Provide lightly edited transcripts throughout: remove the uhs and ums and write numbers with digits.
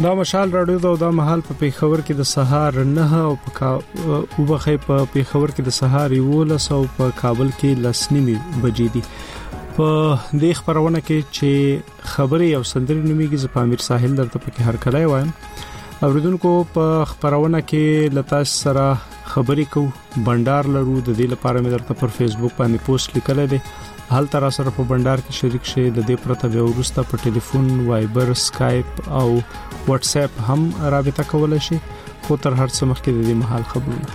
دا مشال راډیو دا مهال په پیښور کې د سهار 9 او په پیښور کې د سهار 11 او په کابل کې 10:30 بجې دي. په دې خبرونه کې چې خبري او سندري نوميږي ز پامیر ساحل درته پکې هر کله وایم. اوریدونکو په خبرونه کې لتا سره خبري کو بندر لرو د دې لپاره مې درته پر فیسبوک باندې پوسټ لیکل دي. حال تر سره په بندر کې شریک شې د دې پرته به ورسته په ټلیفون، وایبر، سکایپ او واتس اپ هم رابطه کولای شي. خو تر هر څه مخکې د دې محل خبرونه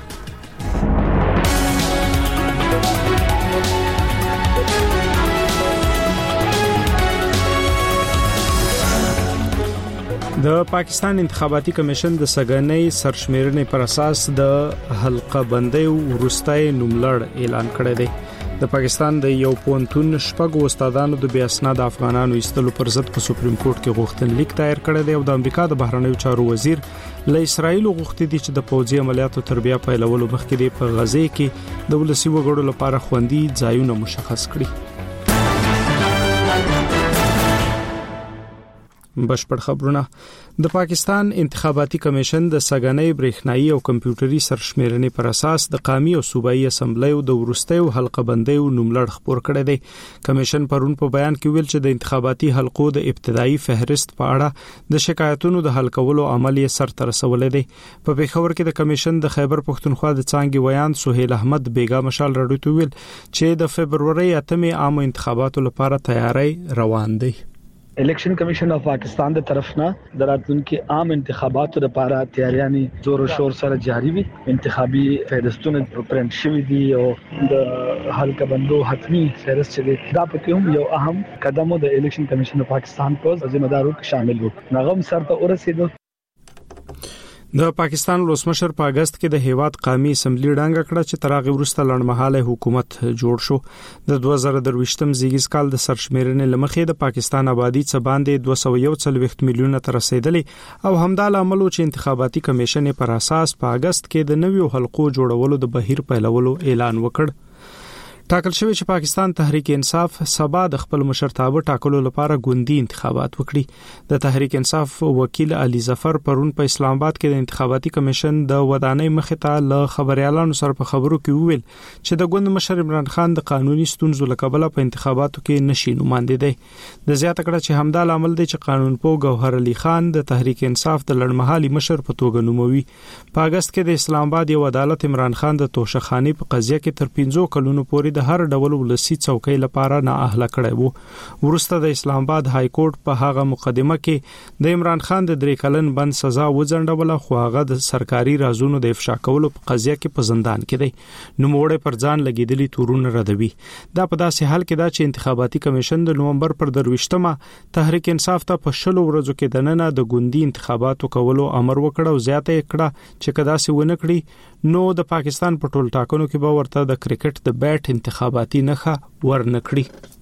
د پاکستان انتخاباتي کمیشن د سګنۍ سرشمیرنې پر اساس د حلقه بندۍ ورستای نوملړ اعلان کړی دی. د پاکستان د یو پونتون شپږ استادانو د بیا اسناد افغانانو ایستلو پر ضد په سپریم کورټ کې غوښتنلیک دایر کړی دی او د امریکا د بهرنیو چارو وزیر له اسرایل غوښتي دي چې د پوځي عملیاتو تر بیا پیلولو مخکې په غزه کې د ولسی وګړو لپاره خوندي ځایونه مشخص کړي. بشپړ خبرونه. د پاکستان انتخاباتي کمیشن د سګنۍ برېښنايي او کمپیوټري سرشمیرنې پر اساس د قومي او صوبایي اسمبلیو د ورستیو حلقه بندۍ نوملړ خپور کړی دی. کمیشن پرون په بیان کې ویل چې د انتخاباتي حلقو د ابتدایي فهرست په اړه د شکایتونو د حل کولو عمل یې سر ته رسولې دی. په پیښور کې د کمیشن د خیبر پښتونخوا د څانګې ویان سهیل احمد بیګا مشال راډیو ویل چې د فبرवरी 8 عام انتخاباتو لپاره تیاری روان دی. الیکشن کمیشن اف پاکستان د طرف نه د راتلونکي عام انتخاباتو لپاره تیاریاں زور او شور سره جاری وي. انتخابي فهرستونه پرنټ شوي دي او د حلقه بندو حتمی فهرست چې دا پکې هم یو اهم قدم د الیکشن کمیشن اف پاکستان په ذمہ دارو کې شامل وو. نغم سره ته ورسېدو. د پاکستان ولسمشر په اگست کې د هیواد قومي اسمبلی ډنګ کړه چې ترغه ورسته لړمحاله حکومت جوړ شو. د 2023م زیږیز کال د سرشمیرنې لمخې د پاکستان آبادی څخه باندې 241 میلیونه تر رسیدلې او همدال عملو چې انتخاباتي کمیشن پر اساس په اگست کې د نویو حلقو جوړولو د بهیر پیلولو اعلان وکړ. ټاکل شوی چې پاکستان تحریک انصاف سبا د خپل مشرتابه ټاکلو لپاره ګوندی انتخابات وکړي. د تحریک انصاف وکیل علي ظفر پرون په اسلام آباد کې د انتخاباتي کمیشن د ودانۍ مخې ته له خبريالانو سره په خبرو کې وویل چې د ګوند مشر عمران خان د قانوني ستونزو لکبله په انتخاباتو کې نشي نوماندې دی. د زیاته کړه چې همدال عمل دی چې قانون پوه ګوهر علي خان د تحریک انصاف د لړمحالي مشر په توګه نوموي. په اگست کې د اسلام آباد یو عدالت عمران خان د توشخانی په قضیه کې تر 15 کلونو پورې د هر ډول ولسی څوکۍ لپاره نه اهله کړی وو. ورسته د اسلام آباد های کورټ په هغه مقدمه کې د عمران خان د 3 کلن بند سزا وځنډوله خو هغه د سرکاري رازونو د افشا کولو په قضیه کې په زندان کې دی. نوموړی پر ځان لګیدلی تورونه ردوي. دا په داسې حال کې دا چې انتخاباتي کمیشن د نومبر پر 23مه تحریک انصاف ته په 10 ورځو کې دننه د ګوندی انتخاباتو کولو امر وکړ او زیاته کړه چې کدا سي ونه کړی نو د پاکستان په ټول ټاکنو کې به ورته د کرکټ د بیټ انتخاباتي نخه ورنکړي.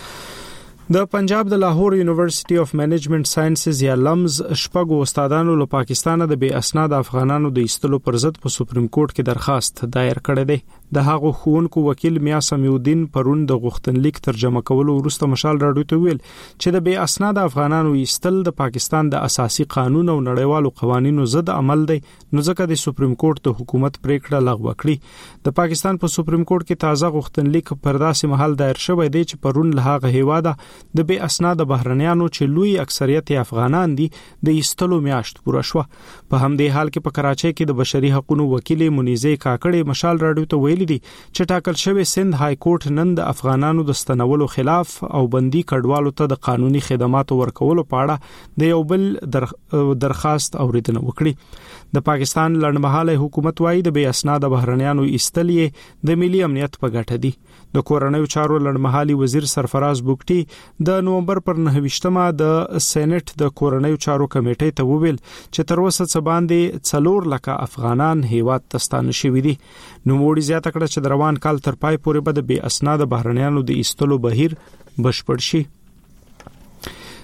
د پنجاب د لاهور یونیورسيټي اف منیجمنت ساينسز یا لمز شپږ استادانو له پاکستان د بې اسناد افغانانو د ایستلو پر ضد په سپریم کورټ کې درخواست دایر کړی دی. د هغو خوونکو وکیل میا سمیودین پرون د غوښتنلیک ترجمه کولو وروسته مشال راډیو ته ویل چې د بې اسناد افغانانو ایستل د پاکستان د اساسي قانون او نړیوالو قوانینو ضد عمل دی نو ځکه د سپریم کورټ د حکومت پریکړه لغوه کړې. د پاکستان په سپریم کورټ کې تازه غوښتنلیک پر داسې محل دایر شوی دی چې پرون له هغه هیواده د بې اسناد بهرنیانو چې لوی اکثریت افغانان دي د ایستلو میاشت پوره شو. په همدې حال کې په کراچۍ کې د بشري حقوقو وکیل منیزه کاکړې مشال راډیو ته ویلي دي چې ټاکل شوی سند های کورټ نن د افغانانو د ستنولو خلاف او بندي کډوالو ته د قانوني خدماتو ورکولو په اړه د یو بل درخواست اوریدنه وکړي. د پاکستان لړمحاله حکومت وايي د بې اسناد بهرنیانو ایستلې د ملي امنیت په ګټه دي. د کورنیو چارو لړمحالي وزیر سرفراز بوکټي د نومبر پر 9مه د سېنات د کورنیو چارو کمیټې ته وویل چې تر اوسه څه باندې 4 لک افغانان هیواد ته ستانه شوي دي. نو موړي زیاته کړه چې د روان کال تر پای پورې به د بې اسناد بهرنیانو د ایستلو بهیر بشپړ شي.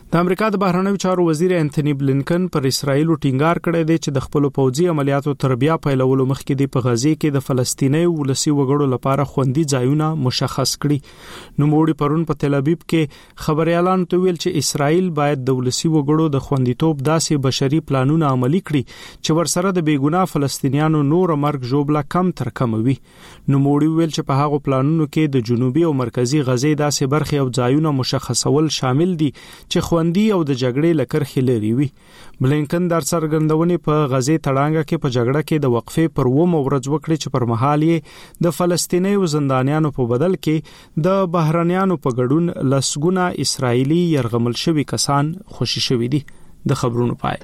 د امریکا د بهرنیو چارو وزیر انټونی بلینکن پر اسرایل ټینګار کړی دی چې د خپل پوځي عملیاتو تر بیا پیلولو مخکې د غزې کې د فلسطیني ولسی وګړو لپاره خوندي ځایونه مشخص کړي. نوموړي پرون په تل ابیب کې خبريالانو ته ویل چې اسرایل باید د ولسی وګړو د خوندیتوب داسې بشري پلانونه عملي کړي چې ورسره د بیګناه فلسطینیانو نور مرګ ژوبله کم تر کم وي. نوموړي ویل چې په هغو پلانونو کې د جنوبي او مرکزی غزې داسې برخې او ځایونه مشخصول شامل دي چې خوندي او د جګړې لکرخي لري وي. بلینکن در څرګندونې په غزې تړانګه کې په جګړه کې د وقفې پر ومه ورځ وکړي چې پر مهال یې د فلسطیني زندانیانو په بدل کې د بهرنیانو په ګډون لسګونه اسرایلی يرغمل شوي کسان خوشي شوي دي. د خبرونو پای.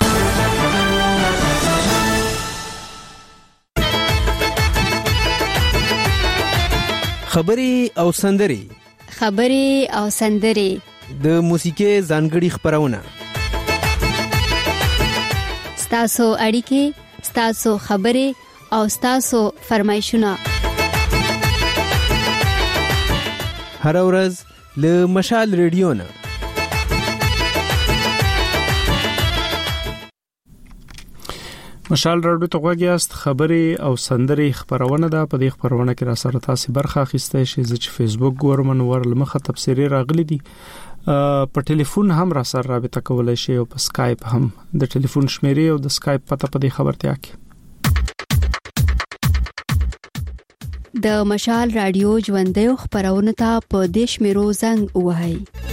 خبري او سندري د موسیقي ځانګړي خبرونه ستاسو اړیکې ستاسو خبري او ستاسو فرمایشونه هر ورځ له مشال ریډیو نه. مشال راډیو ته غوږیاست. خبري او سندري خبرونه ده. په دې خبرونه کې را سره تاسو برخه اخیستئ شئ چې فیسبوک ګورمن ورلمخه تفسیری راغلي دي. په ټلیفون هم را سره رابطه کولای شئ او په سکایپ هم. د ټلیفون شمیرې او د سکایپ پته په دې خبرتیا کې. د مشال راډیو ژوندۍ خبرونه ته په دیش میرو زنګ وهاي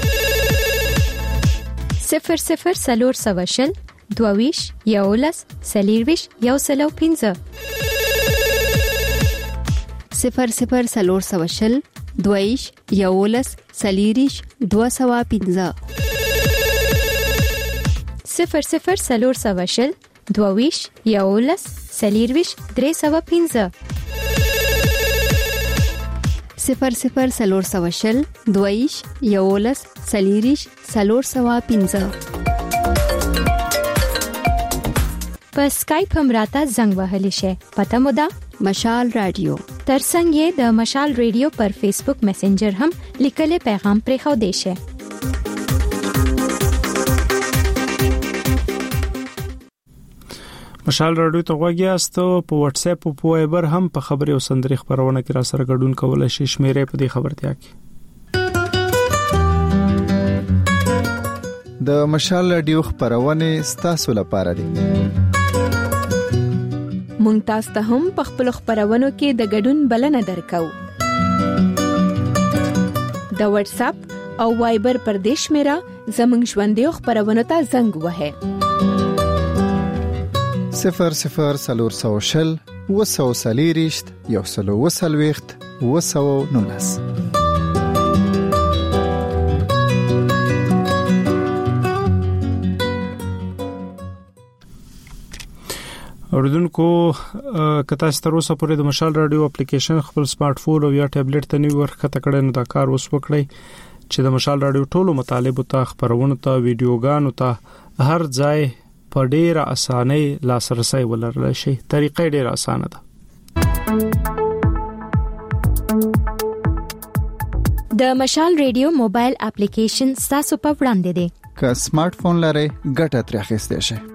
00 22 یولس سلیرویش یو سلو 15 00 22 یولس سلیریش 215 00 22 یولس سلیرویش 315 00 22 یولس سلیریش 315 په سکایپ هم راته زنګ وهلی شي. پته مو ده مشال رادیو. ترڅنګ یې د مشال ریډیو پر فیسبوک میسنجر هم لیکلي پیغام پرې خو دی شي. مشال رادیو ته غوږیاست. په واتس اپ او په وایبر هم په خبري او سندري خبرونه کې را سره ګډون کولای شئ. شمیرې په دې خبرتیا کې. د مشال رادیو خبرونه ستاسو لپاره دي. مونږ تاسو ته هم په خپل خبرونو کې د ګډون بلنه درکو. د واتس اپ او وایبر پر دیش میرا زمنګ ژوندۍ خبرونه ته زنګ وهه 00 وسوسلیریشت یو سلو وسلويخت وسو نونس. اوردونکو کته ستروسه پورې د مشال رادیو اپلیکیشن خپل سمارټ فون او یا ټابلیټ ته نیو ورخه کړئ نو دا کار وس وکړئ چې د مشال رادیو ټولو مطالب ته خبرونه ته ویډیوګانو ته هر ځای په ډیره اسانۍ لاسرسي ولرل شي. طریقې ډیره اسانه ده. د مشال رادیو موبایل اپلیکیشن تاسو په وړاندې دی. که سمارټ فون لرئ ګټه ترې اخیستئ شئ.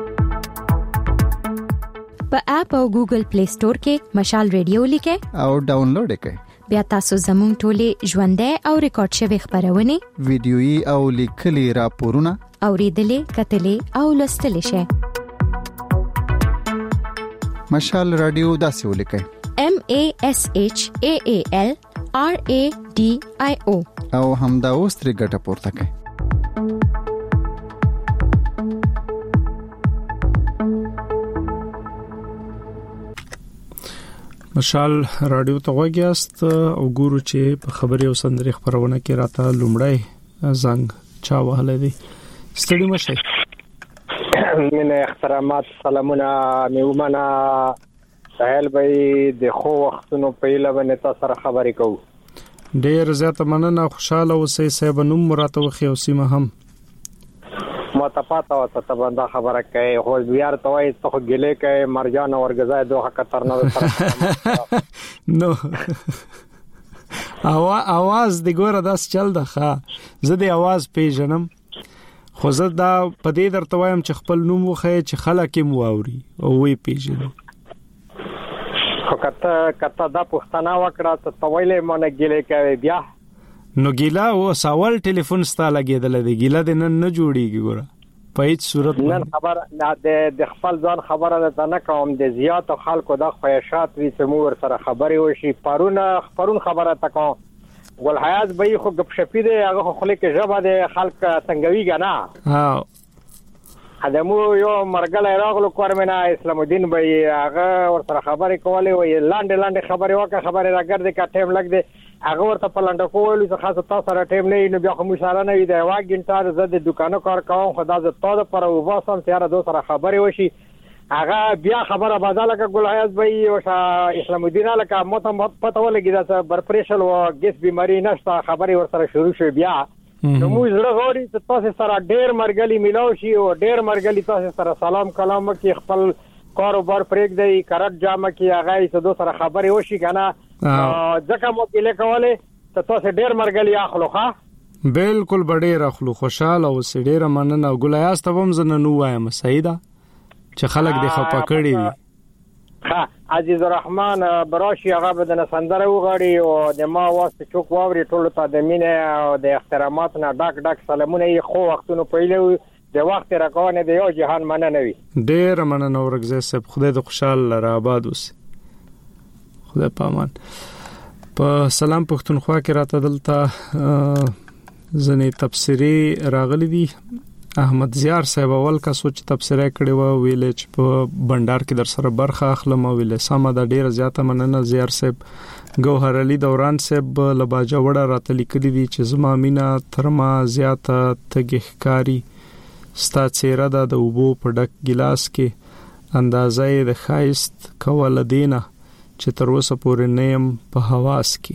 په اپ او ګوګل پلی سٹور کې مشال ریډیو لیکئ او ډاونلوډ کړئ. بیا تاسو زموږ ټولې ژوندۍ او ریکارډ شوی خبرونه ویډیويي او لیکلي راپورونه اوریدلې کتلې او لوستلې شئ. مشال رادیو داسې ولیکئ MASHAAL RADIO او همدا اوس ترې ګټه پورته کړئ. مشال رادیو ته غوږیاست او ګورو چې په خبري او سندري خبرونه کې راته لومړی زنګ چا وهله دي. ستړي مشه. من احترامات سلامونه میومنه سهیل بھائی د خو وختونو په لبنه تاسو سره خبرې کوو. ډېر زیاته مننه. خوشاله اوسئ. صاحب نوم مراته وخی او سیمه هم متفاته او ته بندا خبره کوي. خو زیار توای ته ګلې کوي مرجان او ورغزای دوه خطر نه سره نو اواز د ګوره داس چل ده ښه. زه د اواز پیژنم خو زه دا پدې درته وایم چې خپل نوم وخی چې خلک یې مواوري او وی پیژني. خو کته دا پښتنه وکړه ته تویلې مونږ ګیلې کوي بیا نو ګیلا او سوال ټلیفون ستا لګیدل دی ګیلا د نن نه جوړیږي ګوره په هیڅ صورت نن خبر نه د خپل ځان خبره ده نه کوم د زیات خلکو د خواهشات وی سمور سره خبري وشي پرون خبره تکو ول حیات به خو غپ شپې دی هغه خو خلک ژبه د خلک څنګهوي غنا ها ادمو یو مرګل راغلو کورمنه اسلام الدین به هغه ور سره خبري کولې وی لاندې خبري وکړه خبري راګرځي کا ټیم لګ دی هغه ورته پلانډ کولې څه خاصه تاسو سره ټیم نه نو بیا کوم اشاره نه وي دا واګینټار زه د دکانو کار کوم خدا ز تاسو پر وباسم تیار دو سره خبري وشي هغه بیا خبره بدله ک ګل حیات به او اسلام الدین لکه مته پته ولګی دا برپریشل او ګیس بیماری نشته خبري ور سره شروع شو بیا نو موږ زړه غوړي چې تاسو سره ډېر مرګلي ملاو شي او ډېر مرګلي تاسو سره سلام کلام کې خپل کاروبار پرېګ دی کرت جامه کې هغه څه دو سره خبري وشي کنه ځکه مو کې لیکواله ته تاسو ډېر مرګلي اخلو ښه بالکل ډېر اخلو خوشاله او سړي مننه ګلایاس ته هم زنه نو وایم سیدا چې خلک د خپه کړی دي ها عزیز الرحمن براشي هغه بدن سندره وغړي او د ما واسطه چوک واوري ټول ته د مینه او د احترامات نه ډاک سلامونه یې خو وختونو پهله د وخت راکونه د یو جهان مننه وي ډېر مننه ورګزه سب خدای د خوشاله را آباد اوسه خدای پامان په سلام پښتونخوا کې راته دلته ځنې تفسیری راغلي دي احمد زیار صاحب اول کا سوچ تبصره کړي و ویل چې په بندر کې در سره برخه اخلم ویل سم د ډیره زیاته مننه زیار صاحب ګوهر علي دوران صاحب لباجا وړه راته لیکلي دي چې زما مینا ترما زیاته تګښکاری ستا چیرې د وبو په ډک ګلاس کې اندازې د خایست کول دینه چې تر اوسه پورې نیم په حواس کې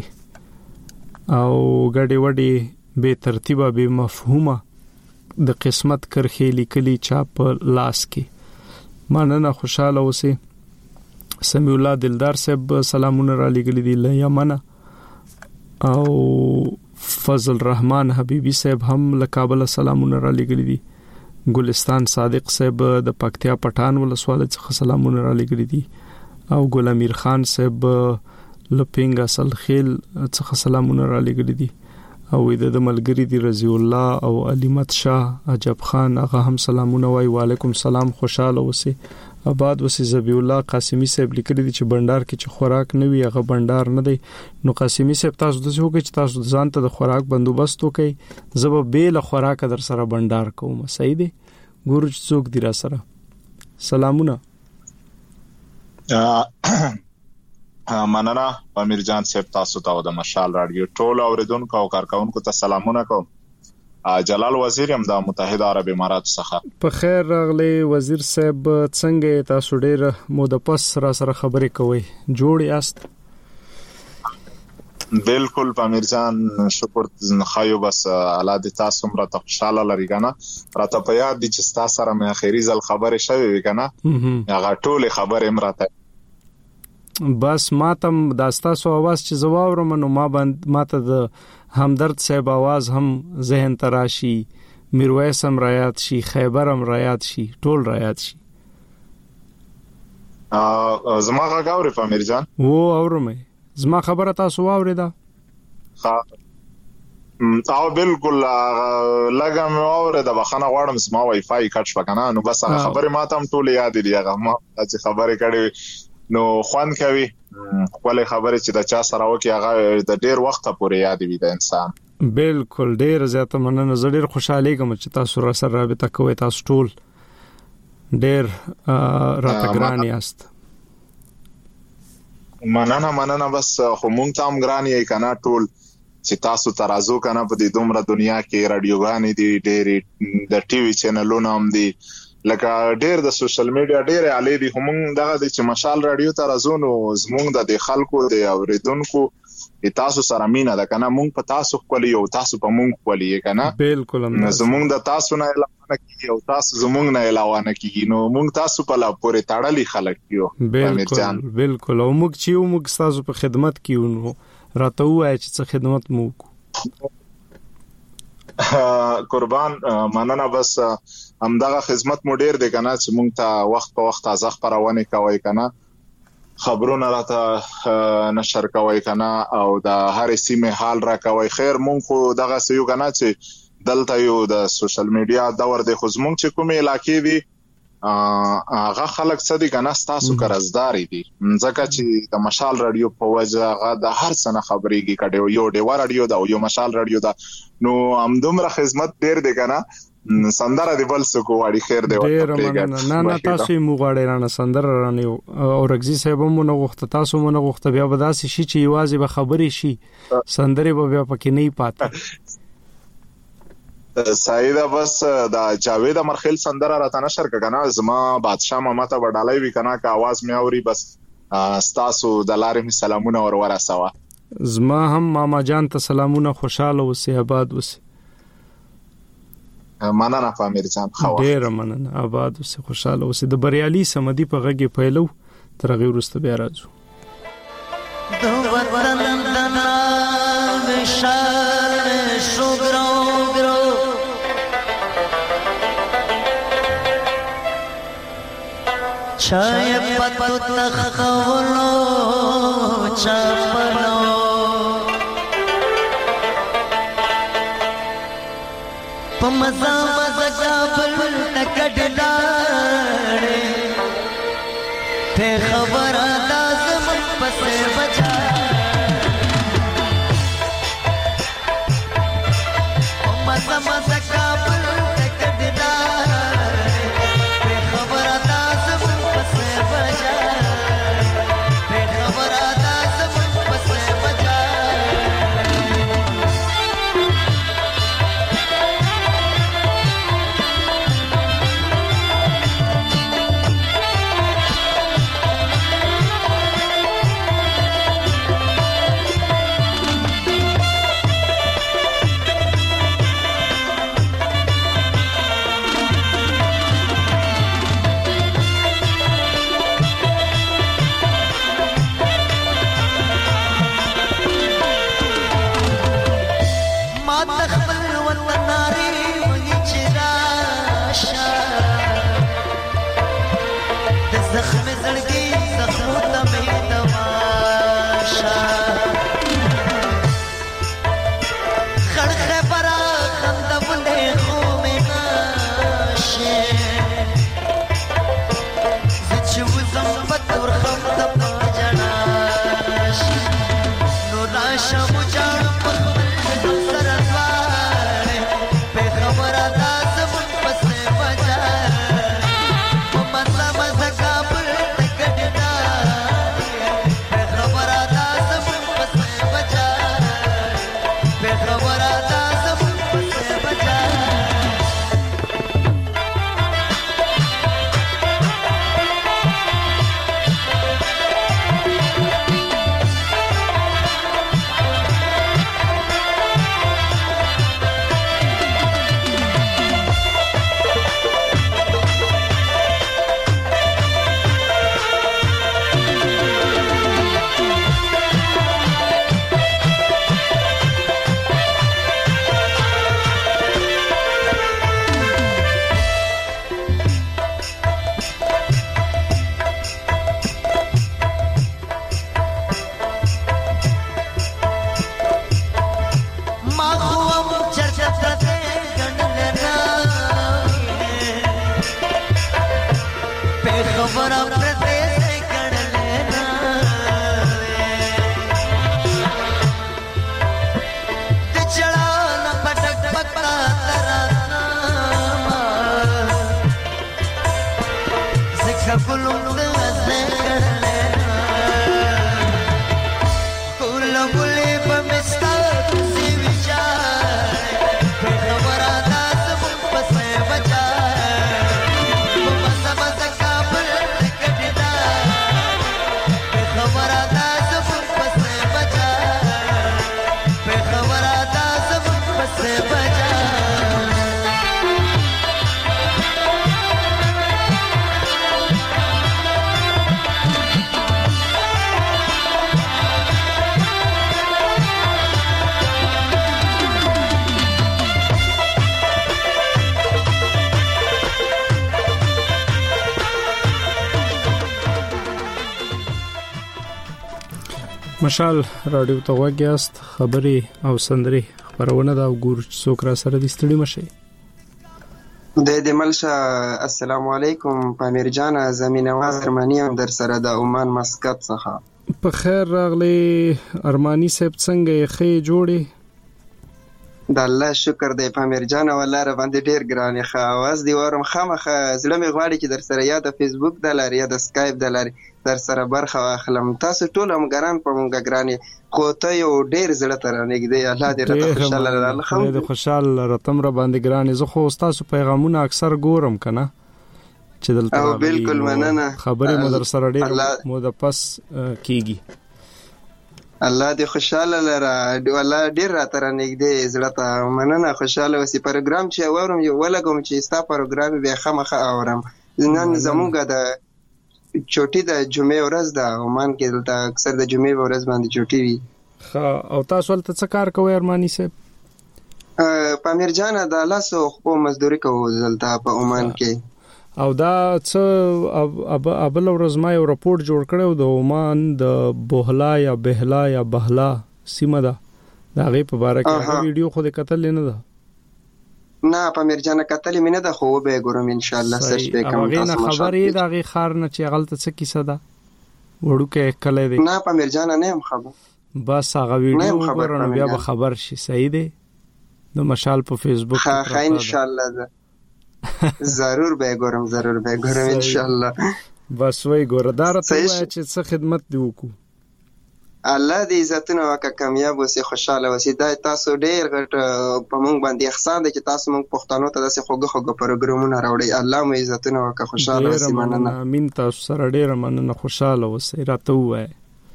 او غړي وړي به ترتیبه به مفهومه د قسمت کرخې لیکلي چاپ لاس کې مننه خوشاله اوسه سمیع الله دلدار صاحب سلامونه را لګلي دي له یمن او فضل الرحمن حبیبی صاحب هم له کابل سلامونه را لګلي دي ګلستان صادق صاحب د پکتیا پټان ولسوالۍ څخه سلامونه را لګلي دي او ګل امیر خان صاحب لپینګ اصل خیل څخه سلامونه را لګلي دي او د ملګری دی رضی الله او علیمت شاه عجب خان هغه هم سلامونه وای وعلیکم سلام خوشاله اوسه آباد اوسه زبی الله قاسمی صاحب لیکلی دي چې بندر کې چې خوراک نه وي هغه بندر نه دی نو قاسمی صاحب تاسو د څه وکړي چې تاسو ځان ته د خوراک بندوبست وکړي زب بیل خوراک در سره بندر کوم صحیح دی ګورج څوک دی را سره سلامونه مننه امیر جان صاحب تاسو ته د مشال رادیو ټول اوریدونکو او کارکونکو ته سلامونه کوم جلال وزیر هم د متحده عرب امارات څخه په خیر راغلی وزیر صاحب څنګه تاسو ډیر مو د پس را سره خبرې کوي جوړ یاست بالکل امیر جان شکر خایو بس الاده تاسو مر ته خوشاله لري کنه راته په یاد دي چې تاسو سره مې اخیری ځل خبرې شوې کنه هغه ټول خبرې مرته بس ماتم داستاسو आवाज چې زواورم نو ماته د همدرد صاحب आवाज هم ذهن تراشي میرویس هم رایات شي خیبر هم رایات شي ټول رایات شي زما غاوري امیر جان وو اورمه زما خبره تاسو واوریدا او بالکل لګم اوریدا بخنه غواړم سما وای فای کټ شپکنه نو بس هغه خبره ماته هم ټول یاد دي هغه ما چې خبره کړې نو خوان کوي خپل خبره چې د چا سره وکي هغه د ډیر وخت پورې یاد وي د انسان بالکل ډیر زیاته مننه زه ډیر خوشاله کوم چې تاسو سره رابطه کوئ تاسو ټول ډیر راته ګران یاست مننه بس خو مونږ ته هم ګران یې کنه ټول چې تاسو ترازو کنه په دې دومره دنیا کې رادیوګانې دي ډېر د ټي وي چینلونو هم دي لکه ډېر د سوشل میډیا ډېر علي دي هم دغه چې مشال رادیو ترازو نو زمونږ د خلکو د اوریدونکو تاسو سره مینا ده کنه مونږ په تاسو خپل یو تاسو په مونږ خپل یې کنه بالکل زمونږ د تاسو نه علاوه کیږي او تاسو زمونږ نه علاوه نه کیږي نو مونږ تاسو په لا پورې تړلې خلک یو بالکل او موږ چې موږ تاسو په خدمت کیو نو راته وای چې څه خدمت مو قربان مننه. بس همدغه خدمت مو ډیر دی کنه چې مونږ ته وخت په وخت تازه خبرونه کوي کنه، خبرونه راته نشر کوي کنه او د هر سیمه حال را کوي. خیر مونږ خو دغه سيو کنه چې دلته یو د سوشل میډیا دور دی، خو زمونږ چې کومه علاقې دي هغه خلک څه دي کنه تاسو قرضداري دي، ځکه چې د مشال رادیو په وجه هغه د هر څه خبرېږي کډه یو ډیوا رادیو دا یو مشال رادیو دا، نو همدومره خدمت ډیر دی کنه. سندره دی بل څه کوړي خیر دی ورته نه تاسو یې موغاړې نه سندره رانیو او رګزي صاحب مو نه غوښته، تاسو مو نه غوښته، بیا به داسې شي چې یوازې به خبرې شي، سندره به بیا پکې نه پاتې. سایدا بس دا جاوید امرخیل سندره راته نشر کنه، زما بادشاہ ماما ته وډالای وی کنه که आवाज مې اوري بس ستاسو د لارې می سلامونه ورور سوا. زما هم ماما جان ته سلامونه، خوشاله اوسې، آباد اوسې. مننه فامیر جان، خو ډیر مننه، آباد اوسې، خوشاله اوسې. د بریالي سمدي په غږی پیلو تر غي ورسته بیا راځو. دو وطن دنا مشال شوګرو چای پتو تخولو چاپلو پمزا مزا کابل تکڑلاڑے تے خبر آداز من پسے بجا پمزا مزا کابل مشال رادیو ته وګیاست خبري او سندري خبرونه دا وګور څوک را سره د ستړي مشه د ملشه. السلام علیکم پامیر جان، زمین نواز ارمانی هم در سره د عمان مسقط څخه. په خیر راغلی ارمانی صاحب، څنګه یې جوړي؟ د الله شکر دی پامیر جان، والله را باندې ډیر ګران ښه आवाज دی ورم خامخه زړه می غواړي چې در سره یا د فیسبوک د لارې یا د سکایپ د لارې در سره برخه واخلم. تاسو ټول هم ګران په مونږه ګراني، خو ته یو ډیر زړه تر نږدې. الله دې راته خوشاله لرله. خو دې خوشاله رتم را باندې ګراني. زه خو تاسو پیغامونه اکثر ګورم کنه چې دلته او بالکل مننه. خبرې مو در سره ډیر مو د پس کیږي. الله دې خوشاله لره، والله ډیر راته نږدې زړه ته. مننه، خوشاله اوسې. پروګرام چې اورم یو ولګم چې ستا پروګرام به خامخه اورم. نن زموږ د چوټي د جمعې ورځ د عمان کې دلته اکثر د جمعې ورځ باندې چوټي وي. او تاسو ولته څه کار کوئ ارمانی صاحب؟ پامیر جان د لاسو خو مزدوري کوو دلته په عمان کې. او دا څه ابل ورځ ما یو راپورټ جوړ کړو د عمان د بوهلا یا بهلا یا بهلا سیمه ده، دا غي په باره کې ویډیو خو د قتل نه ده. نه پامیر جان قتل مې نه ده، خو به ګورم ان شاء الله سرچ به کوم. تاسو خبرې دا غي خار نه چې غلطه څه کیسه ده وړوکه کله دی؟ نه پامیر جان نه هم خبر، بس هغه ویډیو ورنه بیا به خبر شي. صحیح دی. نو مشال په فیسبوک ها ان شاء الله ده ضرور به ګورم ان شاء الله. بس وای ګوردار ته وای چې څه خدمت دی وکړو. الله دې عزتونه وکړه، کامیاب اوسې، خوشاله اوسې. دا تاسو ډېر غټ په مونږ باندې احسان دی چې تاسو مونږ پښتنو ته داسې خوږه پروګرامونه راوړئ. الله مو عزتونه وکړه، خوشاله اوسې. مننه. امین. تاسو سره ډېر مننه، خوشاله اوسې. راته وای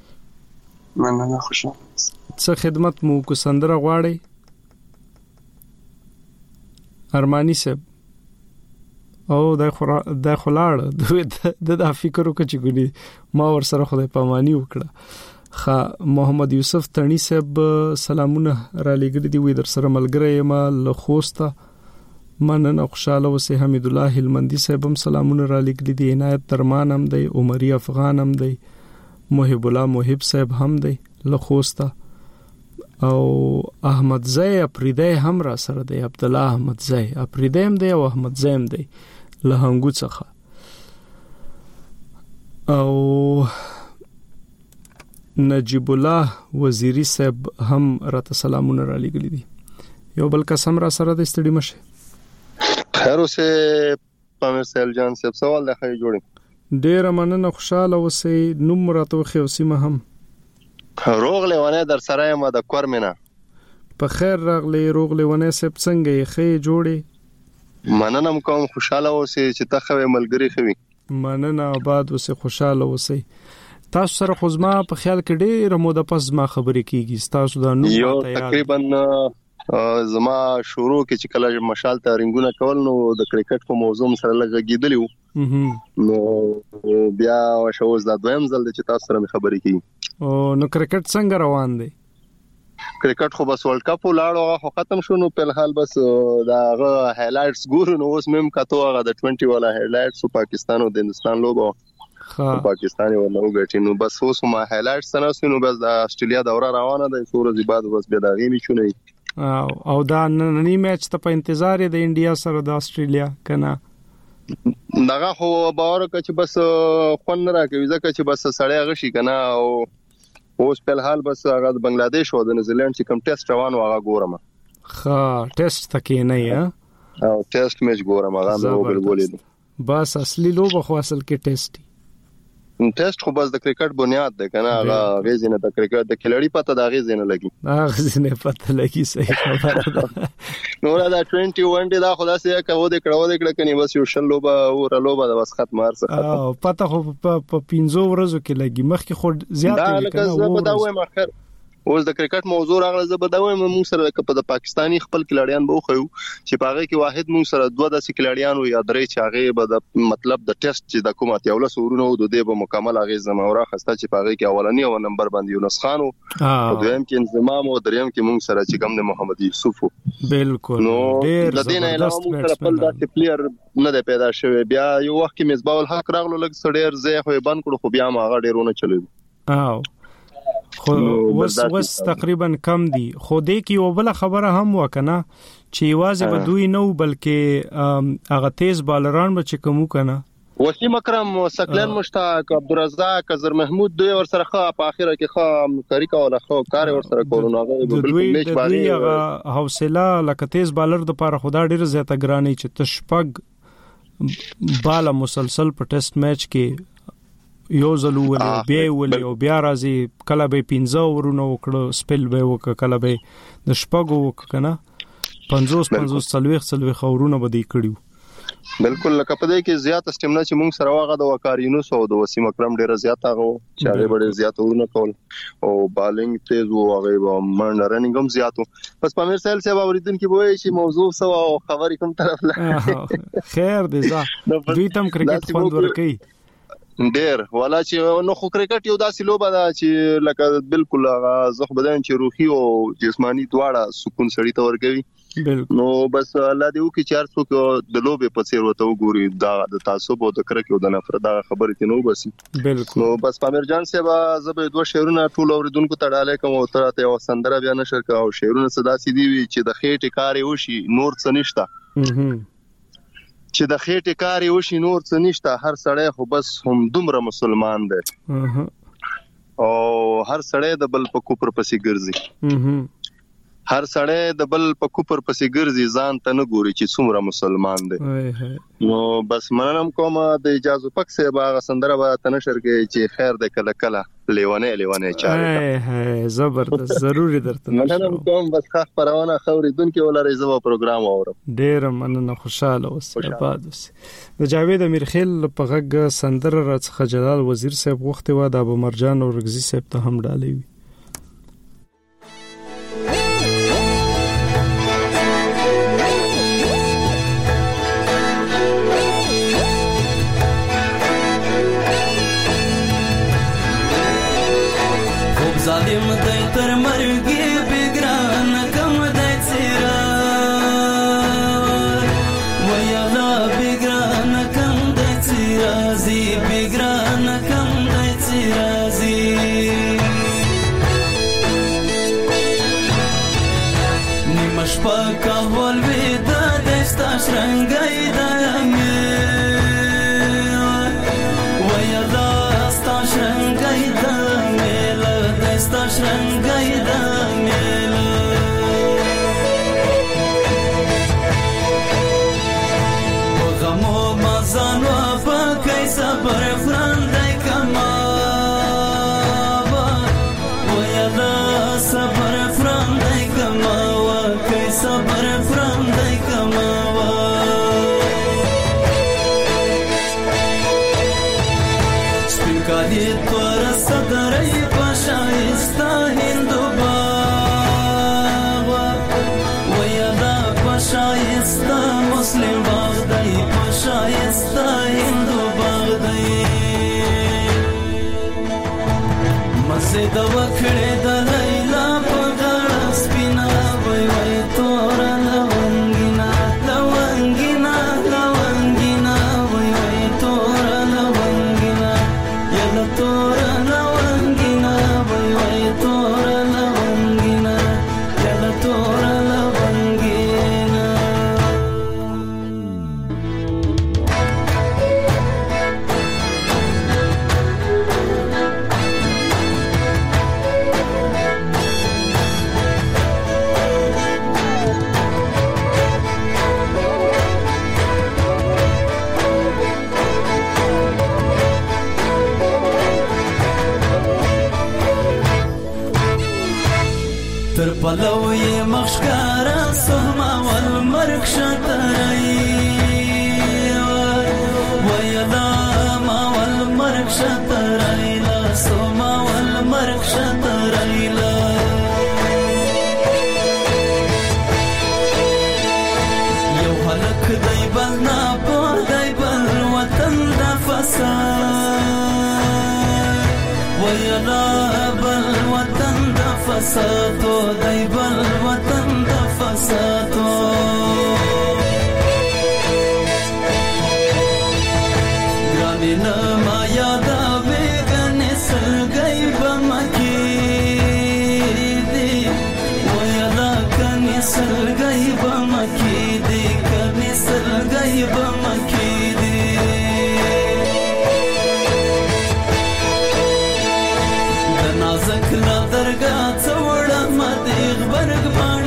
مننه، خوشاله. څه خدمت مو کو سندره غواړئ ارمانی صاحب؟ او دا خلاړ د فکر وکړي چې ما ور سره خدای پامانی وکړه. خا محمد یوسف تڼي صاحب سلامونه را لګري دی، وې در سره ملګری ما له خوسته. مننه، خوشاله اوسې. حمید الله هلمندي صاحب هم سلامونه را لګري دي. عنایت درمان هم دی، عمري افغان هم دی، محب الله محب صاحب هم دی له خوسته. او احمد زئی افریدی هم را سره دی، عبد الله احمد زئی افریدی هم دی او احمد زئی هم دی له هنګو څخه. او نجیب الله وزیری صاحب هم راته سلامونه را لګلی دي. یو بل قسم را سره د ستړي مشه. خیر اوسه پامیر سیل جان صاحب، سوال د خیر جوړی. ډیر مننه، خوشاله اوسئ. نوم راته خو سیمه هم روغ لیوانه در سره ما د کورمنه. په خیر راغلی روغ لیوانه صاحب، څنګه یې خې جوړي؟ مننه کوم، خوشاله اوسئ چې تخوي ملګری خوي. مننه، آباد اوسئ، خوشاله اوسئ. تاسو سره خو زما په خیال کې ډېر موده پس ما خبرې کیږي. تاسو دا نو یو تقریبا زما شروع کې چې کله مشال ته رنگونه کول نو د کرکټ په موضوع سره لګیدلی وو، نو بیا شوز دا دویم ځل چې تاسو سره خبرې کیږي. او نو کرکټ څنګه روان دی؟ کرکټ خو بس ورلد کپ ولاړو، خو ختم شو. نو په حال بس داغه هایلایټس ګورو. نو اوس مم کاتو هغه د 20 والا هایلایټس پاکستان او د هندستان لوبو پاکستاني ورنه وګټي. نو بس اوس ما هایلایټس نه نو بس د استرالیا دوره روانه ده، څو ورځې بعد بس بیا دا غیمی چونی. او دا نننی میچ ته په انتظار دی انډیا سره د استرالیا کنه؟ دغه خو باور کوي چې بس خون نه راکوي، ځکه چې بس سړی غشي کنه. او اوس په حال بس هغه د بنگلاديش او د نیوزیلند چې کوم ټیسټ روان واغه ګورم. ټیسټ تکې نه یا او ټیسټ میچ ګورم هغه نو وګورم. بس اصلي لوبه خو اصل کې ټیسټ ټیسټ خو بس د کرکټ بنیاد ده کنه. هغه غیزنه د کرکټ د کلړی پته دا غیزنه لګي، غیزنه پته لګي. صحیح خبره ده. نو دا 21 دا خلاص یې کوو د کړه کني بس یو شل لوبه او لوبه د بس ختم ارسه ختم. او پته خو په 15 ورځو کې لګي، مخکې خو زیات کنه. دا زه به دا وایم اخر اوس د کرکټ موضوع راغله، زه به دا وایم موږ سره په پاکستاني خپل کلاړیان به خو چې پاغه کې واحد موږ سره دوه د کلاړیان او یا درې چې هغه به د مطلب د ټیسټ چې د حکومت یو له سورونو د دې به مکمل هغه زموره خسته چې پاغه کې اولنی او نمبر باندې یونس خان او دویم کې انضمام او دریم کې موږ سره چې کوم د محمد یوسف. بالکل نو د دې نه علاوه موږ سره خپل د پلیئر نه د پیدا شوی. بیا یو وخت کې مصباح الحق راغلو لګ سړیر زه خو بند کړو، خو بیا ما هغه ډیرونه چلیږي. خو وس تقریبا کم دي. خو دې کې یو بل خبره هم وکنه چې واځي به دوی نو بلکې هغه تیز بالران به چې کوم کنه وسیم اکرم سکلن مشتاق عبدالرزاق زر محمود دوی ور سره خو په اخره کې خو کاری کوله خو کار ور سره کولونه بالکل میچ باندې حوصله لکه تیز بالر د لپاره خدا ډیر زیاته ګرانی چې تشپګ بالا مسلسل په ټیسټ میچ کې یو ځلو ولې بیا راځي کله به 15 ورونه وکړو سپیل به وک کله به د شپګو وک کنه 50 سلوي خورونه به دی کړیو. بالکل لکه په دې کې زیات استمنا چې موږ سره واغه د وکارینو سو د وسیم اکرم ډیره زیات هغه چې هغه ډیر زیات ورونه کول او بالینګ تیز وو هغه من رننګ هم زیاتو. پس پامیر سهیل صاحب اوریدونکو وایي چې موضوع سو او خبرې کوم طرف لا خیر دی ځه دوی تم کرکټ خوند ورکي ډیر والا چې نو خو کرکټ یو داسې لوبه ده چې لکه بالکل هغه زخ بدن چې روحي او جسمانی دواړه سکون سړی ته ورګوي. نو بس الله دې وکړي چې هر څوک د لوبې په څیر وته وګوري دا د تعصب او د کرکې او د نفرت دا خبرې ته نو بس بالکل. نو بس پامیر جان صاحب زبې دوه شعرونه ټول اوریدونکو ته ډالې کوم او ترته یو سندره بیا نشر کا او شعرونه صدا سي دی چې د خېټې کاري وشي نور څه نشته چې د خېټې کاري وشي نور څه نشته هر سړی خو بس هم دومره مسلمان دی او هر سړی د بل په کوپر پسې ګرځي هر سړی د بل په کوپر پسې ګرځي ځان ته نه ګوري چې څومره مسلمان دی. نو بس مننم کوم د اجازه پک صاحب هغه سندره به تنشر کې چې خیر د کله کله لیونه چاره زبردست ضروري درته مننم کوم بس ښه خبرونه خوریدونکو ولري زو پروګرام اورم ډیر مننه خوشاله اوس آباد اوس. د جاوید امیرخیل په غږ سندره راڅخه جلال وزیر صاحب وخت و د ابو مرجان او رغزی صاحب ته هم ډالې وي. ظالم دی تر مرګي بګران کم دی سیرا ویلا بګران کم دی سیرا زی بګران کم دی سیرا زی نیمش پاکا ول ودا دستا شرنګای دایمه ویلا ستا شرنګای دایمه sta shrangai da mela gamo mazano pa kai sabar frandai kama wa ya da sabar frandai kama wa kai sabar frandai kama spikali tor sadarai شایسته هندوبا ویدا پشایسته مسلم باغ دی پشایسته هندوبا دی مسجد وکړه د لیلا په غاړه سپینا وای وای تور لونګینا لونګینا لونګینا وای وای تور لونګینا یلا تور پلوی مخشکارا سهما والمرک شترئی ویدا ما والمرک شترئی لا سهما والمرک شترئی لا یو حلق دی بل ناپو دی بل وطن دا فساد ویدا بل وطن دا فسادو دی بل وطن دا فسادو گرانی نما یادا بیگن سرگئی بمکی نازک لا درګه څوړه مته غبرګ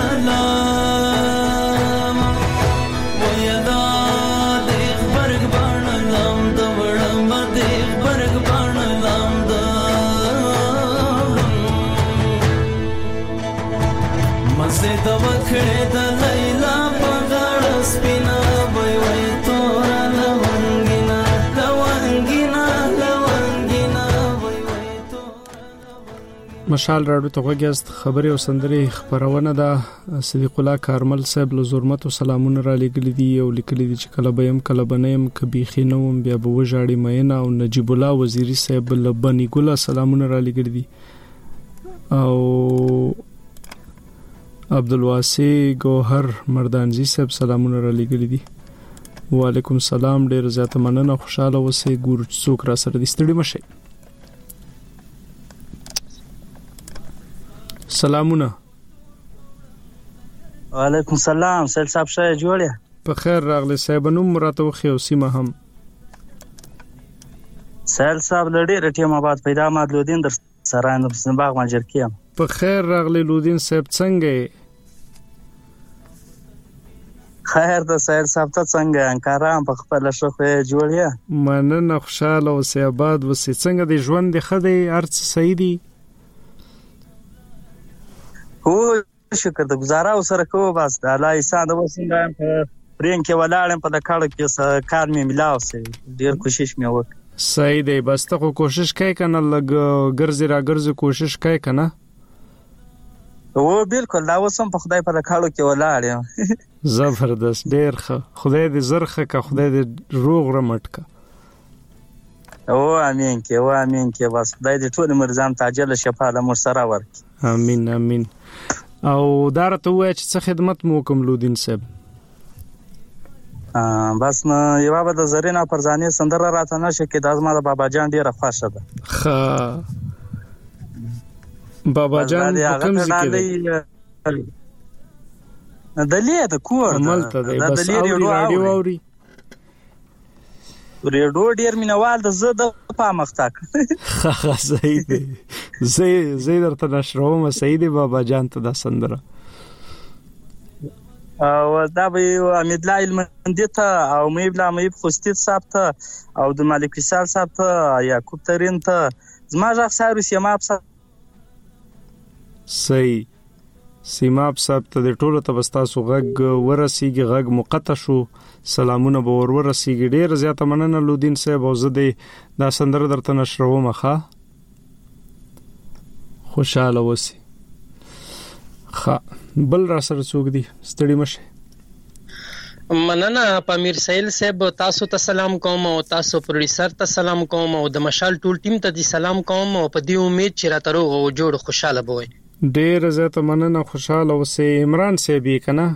باڼلام ویدا د غبرګ باڼلام د وړم د غبرګ باڼلام د مزه د وکړې د لیلا په غاړه سپینا وای وای تور لونګینا لونګینا لونګینا وای وای تور مشال راډیو ته وګیاست خبري او سندري خبرونه ده صدیق الله کارمل صاحب له زرمت او سلامونه را لګل دي او لیکلي دي چې کله بهم کله بنیم کبي خینوم بیا به وژاړي مېنا او نجیب الله وزیری صاحب له بني ګل سلامونه را لګل دي او عبدالواسی گوهر مردانزی صاحب سلامونه را لګل دي وعلیکم السلام ډیر زیاته مننه خوشاله اوسئ ګور څوک را سره دي ستړي مشه سلامونه وعلیکم السلام سیل صاحب شه جوړه په خیر راغلی صاحب نوم مراتو خو سیمه هم سیل صاحب لړې رټیم آباد پیدا مادلودین در سراین د باغ منجر کیم په خیر راغلی لودین صاحب څنګه خیر د سیل صاحب ته څنګه انکارام په خپل شخه جوړه مننه خوشاله او سی آباد وسې څنګه د ژوند د خدای ارڅ سیدی هو شکر د گزاره سره کو بس د الله احسان د وسنګ په پرین کې ولاړم په د کاړو کې کار مې ملاو سي ډیر کوشش مې وکړ صحیح دی بس ته کوشش کوي کنه لګ ګرځي را ګرځي کوشش کوي کنه او بالکل دا وسم په خدای په د کاړو کې ولاړم زبردست ډیر ښه خدای دې زرخه کا خدای دې روغ رمټکا او امين کې بس خدای دې ټول مرزام تعجل شفا له مر سره ورک امين امين او دارته وای چې څه خدمت مو کوم لودین صاحب بس نو یو به د زرینا پرزانی سندره راته نشه کې د ازما د بابا جان ډیره خوښه ده ښه بابا جان کوم ذکر دلیه د کور عمل ته دی بس رادیو اوري ریډو ډیر مینوال د زه د پامختک ښه صحیح دی زه درته نشروم صحیح دی بابا جان ته د سندره او دا به امید الله المندی ته او مېبلا خوستید صاحب ته او د ملک وصال صاحب ته یعقوب ترین ته زما ځخ سارو سیماب صحیح سیماب صاحب ته د ټولو تبستاسو غږ ورسیږي غږ مقطع شو سلامونه به ورسیږي ډیر زیاته مننه لودین صاحب او زه د سندره درته نشروم ښه خوشاله اوسئ ښه بل را سره څوک دی ستړي مشه مننه پامیر سیل صاحب تاسو ته سلام کوم او تاسو پروډوسر ته سلام کوم او د مشال ټول ټیم ته دي سلام کوم او په دې امید چې را تروغ او جوړ خوشاله بوي ډیر زیاته مننه خوشاله اوسئ عمران صاحب کنه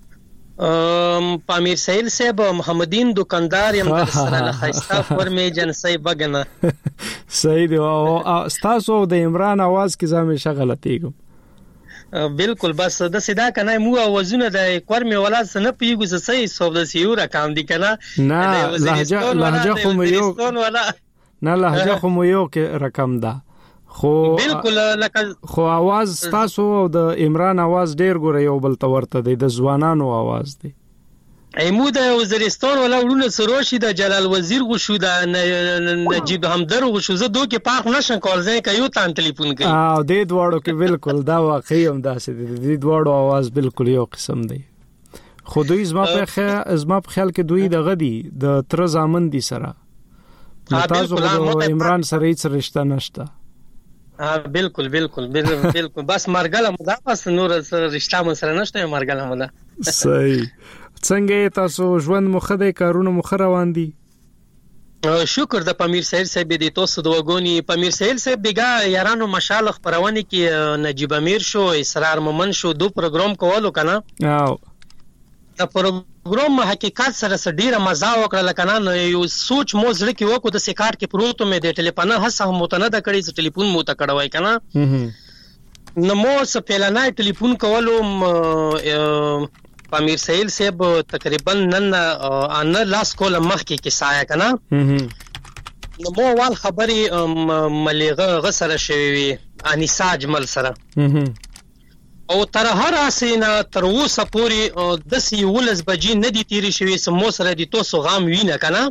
پامیر سیل صاحب محمدین دکاندار یم در سره لخيستا فرمې جنسي بغنه صحیح دی او تاسو د عمران आवाज کې زمې شغلتېګم بالکل بس د سیدا کنه مو اوازونه د کورمه ولادت نه پیګو څه صحیح صوب د سیو رقم دي کنه نه لهجه خو مې یو نه لهجه خو مې یو کې رقم ده خو بالکل لکه خو आवाज تاسو او د عمران आवाज ډیر ګوري یو بل تورته دی د ځوانانو आवाज دی ایمو د وزیرستان ولا ورونه سروشي د جلال وزیر غشو د نجیب همدر غشو زه دوه کې پاک نشم کول ځکه یو تان ټلیفون کوي د دې دوړو کې بالکل دا واقعي هم داسې دي د دې دوړو आवाज بالکل یو قسم دی خو دوی زما په خیال کې دوی د غدي د تر زامن دي سره تاسو عمران سره هیڅ رشتہ نشته بالکل بس مرګله مدا بس نور رشتہ مو سره نشته مرګله مدا صحیح څنګه تاسو ژوند مخده کارونه مخ روان دي شکر د پامیر سهیل صاحب دې تاسو د وګونی پامیر سهیل صاحب دیګه یارانو مشال خبرونه کې نجیب امیر شو اسرار مومن شو دو پروګرام کولو کنه او د پروګرام حقیقت سره ډیره مزه وکړه کنه یو سوچ مو زړه کې وکړو د سکار کې پروت مې د ټلیفون هڅه متنه د کړي چې ټلیفون مو ته کړوي کنه نو مو سپیلانای ټلیفون کولو پامیر سهیل صاحب تقریبا نن ان لاس کول مخ کې کیسه کنه نو مو وال خبري مليغه غسر شوی انیسا اجمل سره او تر هر اسینا تر اوسه پورې د 11 بجې نه دي تیری شوی سمو سره د توسو غام وینه کنه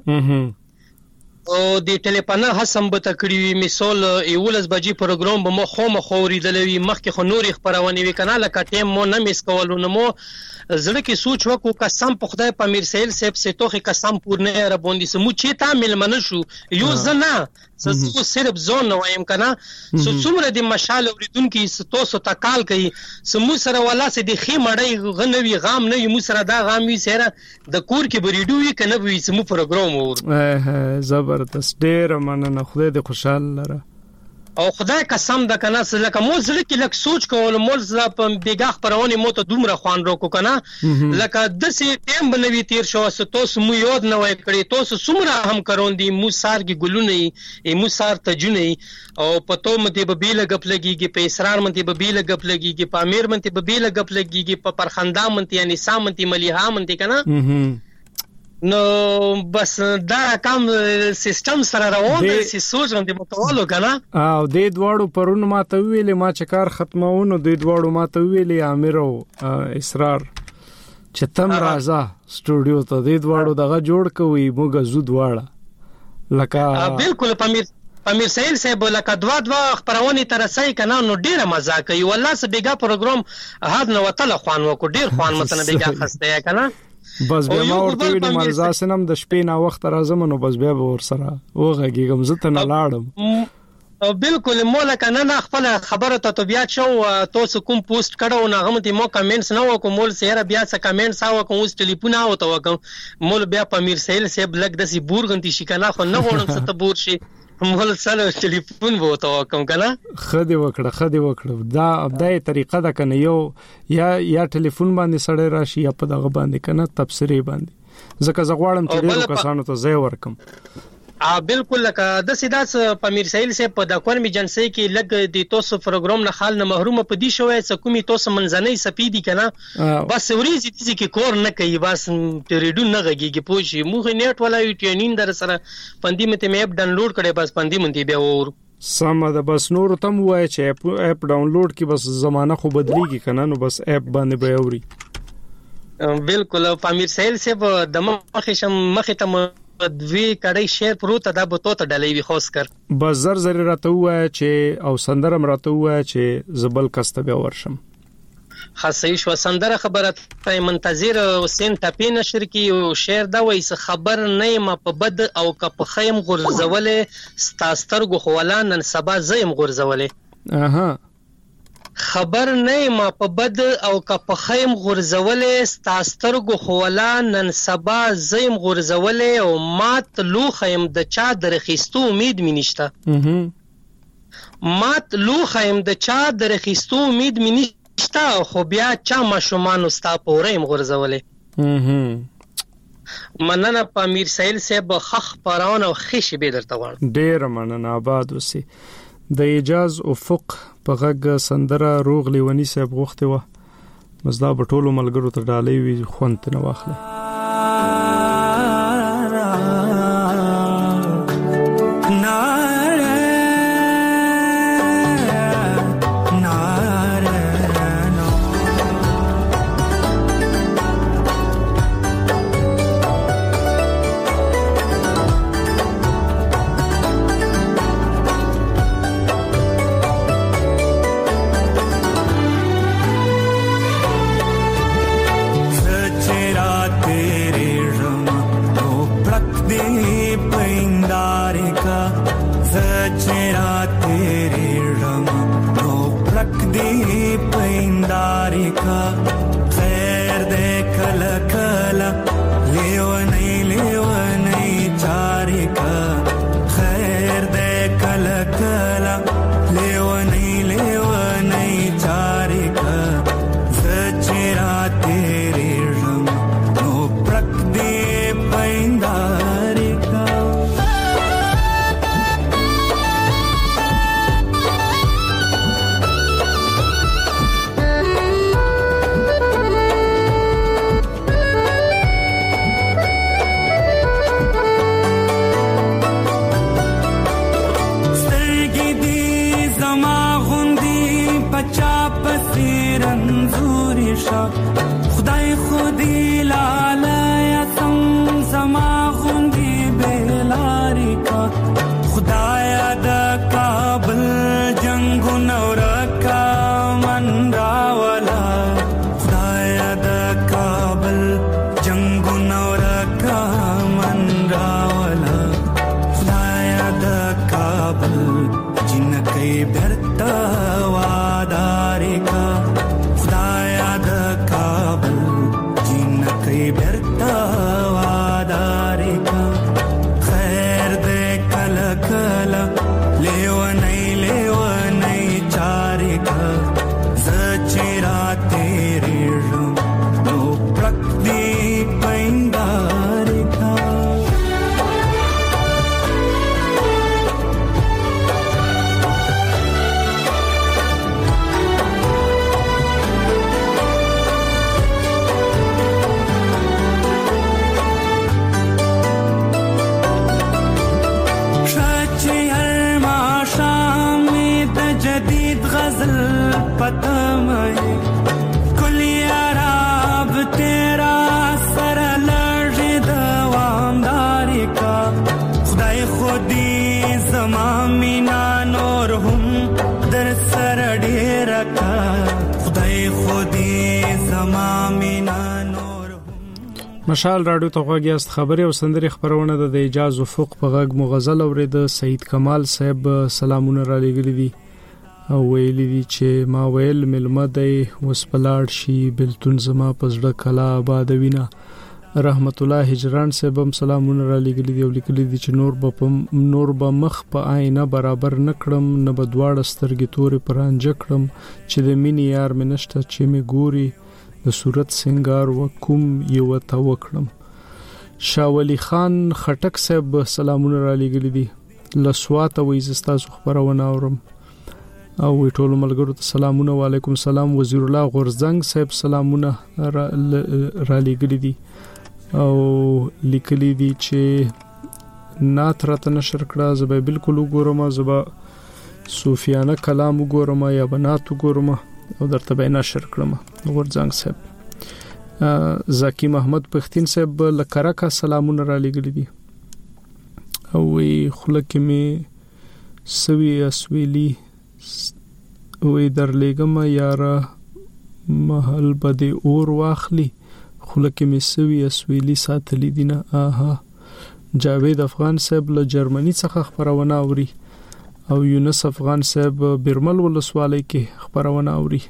او د ټلیفون حسم به تکړی مثال 11 بجې پروګرام به مو خو اوریدلوي مخکې خو نور خبرونه وی کنه لکه ټیم مو نه مس کولو نو زړه کې سوچ وکړو قسم په خدای په امیر سهیل صاحب سه توخه قسم پور نه را باندې سمو چې تا ملمنه شو یو زنه سو صرف زون وایم کنه سو څومره د مشال اوریدونکو ستوسو تکال کوي سمو سره ولا سه د خې مړی غنوي غام نه یمو سره دا غام وی سره د کور کې بریډو وی کنه وی سمو پروګرام ور زبردست ډیر مننه خدای دې خوشاله لره او خدای قسم د کنه لکه مو زړه کې لک سوچ کول مول ز په بیګه خبرونه مو ته دومره خوان روکو کنه لکه د سي ټیم بنوي تیر شو ستوس مو یاد نه وای کړی توس سمره هم کروندي مو سار کې ګلونه مو سار تجونه او پتو مته به بیل غپ لګيږي په اسرار مته به بیل غپ لګيږي په امیر مته به بیل غپ لګيږي په پرخندا مته یعنی سامنتي مليها مته کنه نو بس دا کم سیستم سره روان دي سي سوچم دي متوالو کنه او د دوړو پرون ما ته ویلې ما چې کار ختماونو د دوړو ما ته ویلې امیر او اسرار چې تم راځه سټوډیو ته د دوړو دغه جوړ کوي موږ زو دواړه لکه بالکل امیر سهیل صاحب لکه دوا خبرونه ترسای کنه نو ډیره مزه کوي والله سه بیګه پروګرام هاد نو وتل خوان وکړ ډیر خوان متنه بیګه خسته کنه بس بیا ما ورته ویل مرزا سنم د شپې نه وخت راځم نو بس بیا ور سره وغږیږم زه نه لاړم بالکل مولا کنه خپل خبره ته بیا شو تاسو کوم پوسټ کړو نه غمتي مو کمنټس نه وکم مول سره بیا څه کمنټس او کوم ټلیفون او ته وکم مول بیا امیر سهیل صاحب لګ د سی بورغنتی شي کنه خو نه غوړم ست بور شي مول سره ټلیفون وو ته وکم کنه خدي وکړه دا ابدای طریقه ده کنه یو یا ټلیفون باندې سړی راشي یا په دغه باندې کنه تبصری باندې ځکه زغواړم چې ډیرو کسانو ته ځای ورکم بالکل لکه د سیداس امیر سهیل صاحب په د کورمي جنسي کې لګ د توسو پروګرام نه خال نه محروم په دي شوې سکومي توسو منځنۍ سپیدي کنه بس وريزي دي کې کور نه کوي بس ریډو نه غږیږي پوښي موږ نیټ ولا یوټینین در سره پندې مته مې اپ ډاونلوډ کړې بس پندې مونږ بیا ور سم ده بس نور تم وای چې اپ ډاونلوډ کی بس زمانہ خو بدلیږي کنه نو بس اپ باندې به اوري بالکل امیر سهیل صاحب د مخه ته دوی کړي شیر پروت دا به تو ته ډلې وی خوښ کر بس زر راته وای چې او سندرم راته وای چې زبل کسته به ورشم خاصه شو سندره خبره ته منتظر حسین ټپی نشر کی او شعر دا وایي خبر نه ما په بد او ک په خیم غرزولې ستاستر غو خولا نن سبا زیم غرزولې خبر نه ما په بد او ک په خیم غرزولې ستاستر غو خولا نن سبا زیم غرزولې او مات لو خیم د چا درخستو امید مینشته مات لو خیم د چا درخستو امید مینشته خو بیا چا ماشومان استا پورې غرزولې مننه په امیر سهیل صاحب خخ پران او خش به درته وړ ډیر مننه آباد وسی د اجاز افق په غږ سندره روغ لیونی صاحب غوښته و مزدا بټولو ملګرو ته ډالۍ وی خونت نه واخله रात پچا پسې رنځوري شه خدای خودي لاله سم زما غوندي بلاري کا خدایا د کابل جنگو نورکا من راولا خدایا د کابل جنگو نورکا من راولا خدایا د کابل جنکې برتا واداري کا خدایا د کابل جنکې برتا واداري کا خیر دې کلا کلا لیونی چاري کا زچرا تیرې ژوند نو پړک دی پینداري کا पतमय कुलिया राब तेरा सर लर्जी दवामदारी का खुदाई खुदी ज़मामीना नूर हम दर सर डेरा का खुदाई खुदी ज़मामीना नूर مشال رادیو ته غوږیاست خبري او سندري خبرونه د اجازه افق په غږ مغزل اورید سید کمال صاحب سلامونه را لګل دي او ویلي دي چې ما ویل ملمدای وسپلاړ شي بلتون زما پزړه کلا آبادوینا رحمت الله هجران صاحب سلامونه را لګل دي او لیکل دي چې نور به مخ په آینه برابر نکړم نه بدواړه سترګې تورې پرانځ کړم چې د مینی یار منشته چې می ګوري د صورت سنگار وکوم یو تا وکړم شاولی خان خټک صاحب سلامونه را لګل دي لسواته وې زستا خبرونه اورم او ټول ملګرو ته سلامونه وعلیکم سلام وزیر الله غورزنګ صاحب سلامونه را لګل دي او لیکلي دي چې ناترته نشر کړه زبې بالکل وګورم زبا صوفیانه کلام وګورم یا بنات وګورم او درته به نشر کړم غورزنګ صاحب زکی محمد پختین صاحب لکرکا سلامونه را لګل دي او خلک می سوي اسویلی وې درلېګم یارا محل بده اور واخلی خلک می سوي اسویلی ساتلی دینه آها جاوید افغان صاحب له جرمني څخه خبرونه اوري او یونس افغان صاحب برمل ولسوالۍ کې خبرونه اوري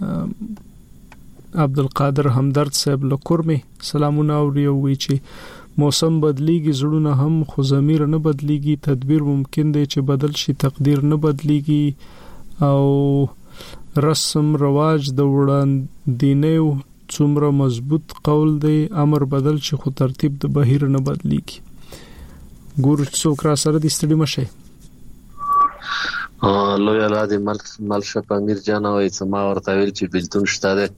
عبدالقادر همدرد صاحب له کورمه سلامونه اوري او وی چې موسم بدلیږي زړونه هم خو ضمیر نه بدلیږي تدبیر ممکن دی چې بدل شي تقدیر نه بدلیږي او رسم رواج د وړاندینیو څومره مضبوط قول دی امر بدل شي خو ترتیب د بهیر نه بدلیږي ګور څوک را سره د ستړي مشه لوی الاده مل شپ امیر جان او سما ورته ویل چې بلتون شته ده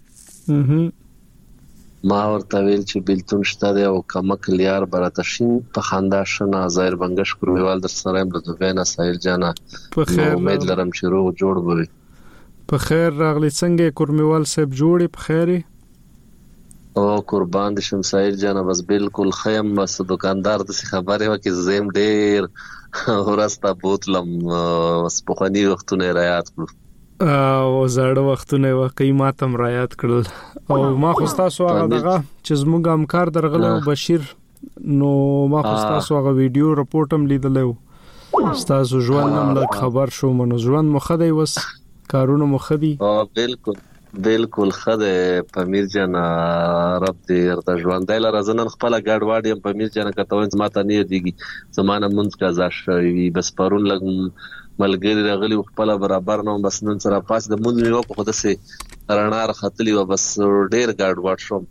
ما ورته ویل چې بلتون شته ده او کمک لیار براتشین په خندا شنه ظاهر بنگش کورمیوال در سره هم د دوینه سایل جانا په خیر امید لرم چې روغ جوړ وي په خیر راغلی څنګه کورمیوال صاحب جوړي په خیر او قربان دي شم سایل جانا بس بالکل خیم بس دکاندار د خبره وکي زم ډیر ورستا بوتلم بس په خني وختونه رعایت کړو او زړه وختونه واقعي ماتم رعایت کړل او ما خو تاسو هغه دغه چې زموږ همکار درغله بشیر نو ما خو تاسو هغه ویډیو رپورټم لیدلو تاسو ژوند هم له خبر شو منو ژوند مخدي وس کارونه مخدي بالکل خدای پمیر جان رب دې ارته ژوند دل رازنن خپل ګډ واډ پمیر جان کتهونځ ماته نه دیږي زمانه منځ کا زاشوي بس پرون لګ ملګری راغلی خپل برابر نو بس نن سره پاس د مونږ یو په خوده سي رڼا راختلی و بس ډیر ګډ واډ شوم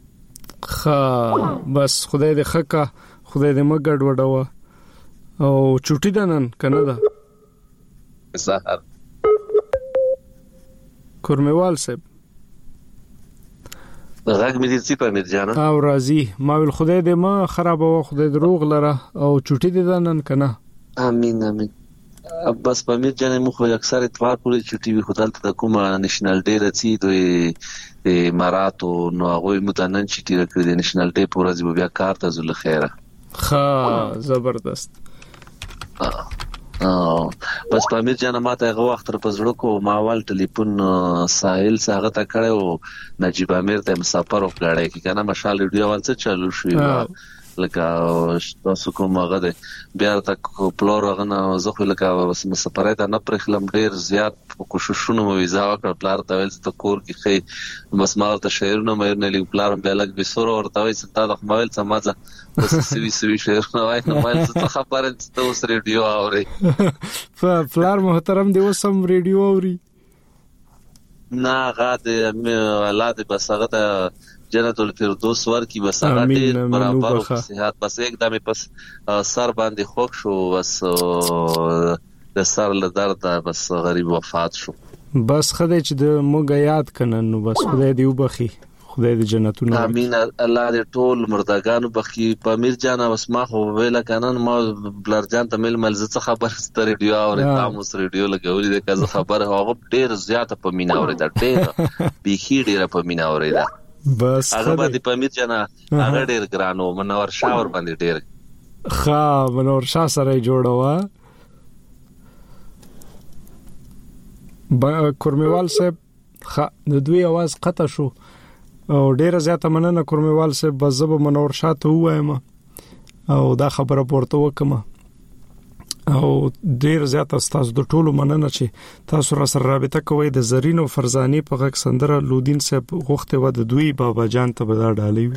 بس خدای دې خکا خدای دې مګډ وډوا او چټی دنن کنه دا سحر کورمیوال صاحب غږ مې دې څه په میر جانا او راضي ما ول خدای دې ما خراب او خدای دروغ لره او چټي دې دنن کنه امين امين بس په امیر جان مو خو اکثر اتفاق کوي چې ټي وي خدای ته کومه نېشنل ډے رسي دوی اماراتو نو هغه متنن چې تیر کړی د نېشنل ډے پورز بیا کار ته زله خیره ها زبردست بس په امیر جان ماته هغه وخت تر پزړو کو ماوال ټلیفون ساحل څنګه تا کړو نجیب امیر ته مسافر وکړای کی کنه مشال ویډیو ولڅ چالو شو لکه تاسو کوم هغه ده بیا تا پلور غنه زخه لکه مسافر ته نه پرخلم ډیر زیات کوششونه مو ویزا وکړ پلار ته ویل ته کور کې خې مسمار ته شهرونه مې نه لیک پلار به لګ به سور ورته وای چې تا د موبایل سمازه بس سوي شهرونه وای نه موبایل ته خبره ته اوس ریډیو اوري پلار محترم دی وسم ریډیو اوري نه غاده اولاد بس هغه جنت الفردوس ورکی بس هغه ډیر برابر او صحت بس एकदम پس سر باندې خوښ شو بس د سر له درد بس غریب وفات شو بس خدای چې د موږ یاد کنن نو بس خدای دی وبخي خدای دې جنتونه امين الله دې ټول مردگانو بخي په امیر جان بس ما خو ویل کنن ما بلر جان ته مل ملزه خبر ستر ریډیو او تاسو ریډیو لګولې د کزه خبر هغه ډیر زیاته په مینا اوري دا ډیر بيخي ډیر په مینا اوري دا بس هغه باندې په امیر جان هغه ډیر ګرانو منور شاور باندې ډیر منور شاه سره جوړوا کورمیوال صاحب د دوی आवाज قطع شو او ډیره زیاته مننه کورمیوال صاحب بزب منور شاه ته وایم او دا خبره پورته وکم او ډیر زیاته تاسو د ټولو مننه چې تاسو را سره رابطه کوئ د زرین او فرزاني په غږ سندره لودین صاحب غوښته و د دوی بابا جان ته بدا ډالي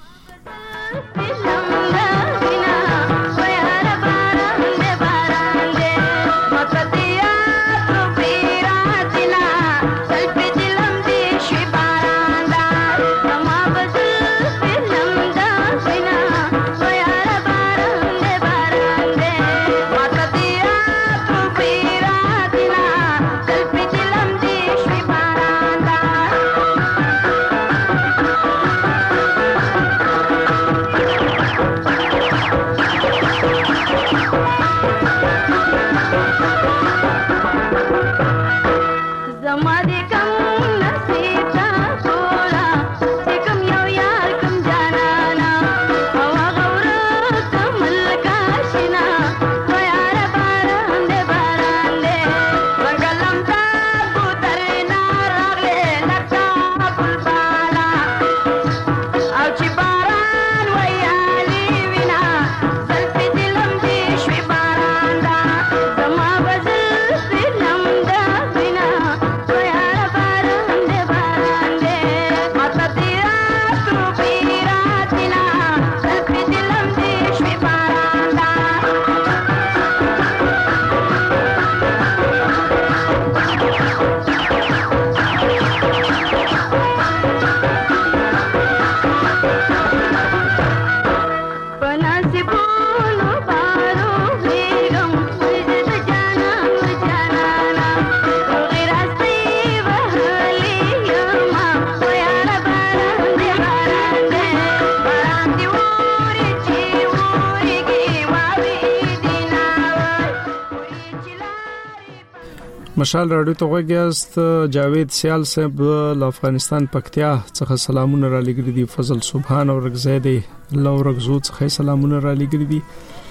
مشال رادیو ته وګیاست جاوید سیال صاحب له افغانستان پکتیا څخه سلامونه را لګري دي فضل سبحان او رغزیدي لو رغزو څخه سلامونه را لګري دي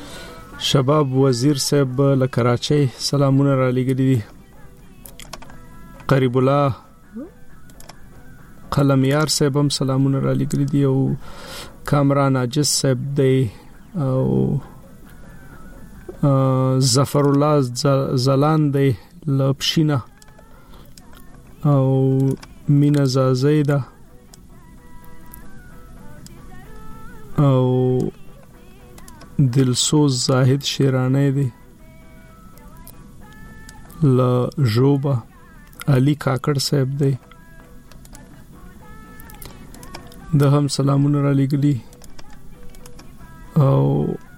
شباب وزیر صاحب له کراچۍ سلامونه را لګري دي قریب الله قلمیار صاحب هم سلامونه را لګري دي او کامران عاجز صاحب دی او ظفر الله زلان دی لپشینا او مینا زازیدا او دلسوز زاهد شیرانه دی ل جوبا علي کاکړ صاحب دی د هم سلامونه را لګلی او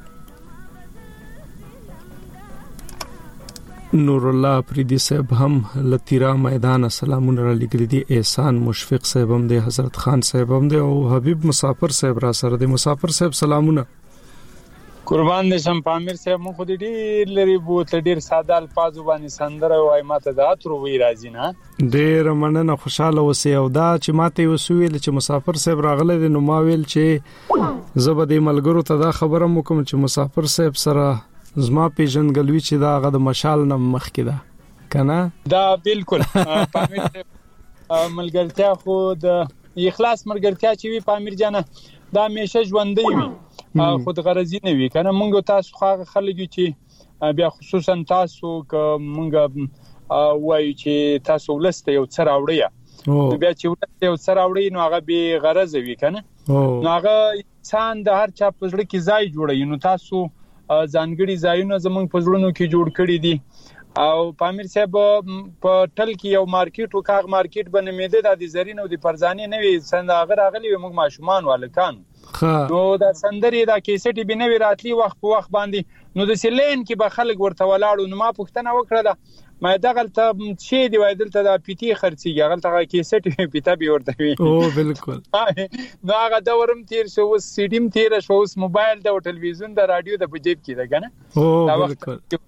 نور الله پریدي صاحب هم لتیرا میدان سلامونه را لګلی دي احسان مشفق صاحب هم دی حضرت خان صاحب هم دی او حبیب مسافر صاحب را سره دی مسافر صاحب سلامونه قربان دې شم پامیر صاحب مخ دې ډیر لري بوت ډیر ساده الفاظ باندې سندره وای ماته د اترو وی راځي نه ډیر مننه خوشاله اوسې او دا چې ماته وسویل چې مسافر صاحب راغله د نو ما ویل چې زبدي ملګرو ته دا خبره مو کوم چې مسافر صاحب سره زما پیژنګلوي چې دا غد مشال نه مخ کې ده کنه دا بالکل پامیر ملګرتیا خو د اخلاص ملګرتیا چې وی پامیر جانه دا همیشه ژوندۍ وي خود غرضی نه وی کنه مونږ تاسو خو خلک چې بیا خصوصا تاسو ک مونږ وایو چې تاسو ولسته یو څه راوړی بیا چې ولسته یو څه راوړی نو هغه به غرض وی کنه نو هغه انسان د هر چا په ځړ کې ځای جوړي نو تاسو ځانګړي ځایونه زمونږ په ځړونو کې جوړ کړی دي او پامیر صاحب په ټل کې یو مارکیټ او کاغ مارکیټ بنمیده د زرین او د فرزانه نوې سنداغه راغلی موږ ماشومان والکان نو دا سندري دا کیسټي بنوي راتلی وخت په وخت باندې نو د سلین کې به خلک ورته ولاړو نو ما پښتنه وکړه ما دغلته شی دی وایدلته د پیټي خرڅي غلطه کیسټي پیټه به ورته وي او بالکل نو هغه دا ورم تیر شو سیډیم تیر شو موبایل د ټلویزیون د رادیو د پجیب کې ده کنه او بالکل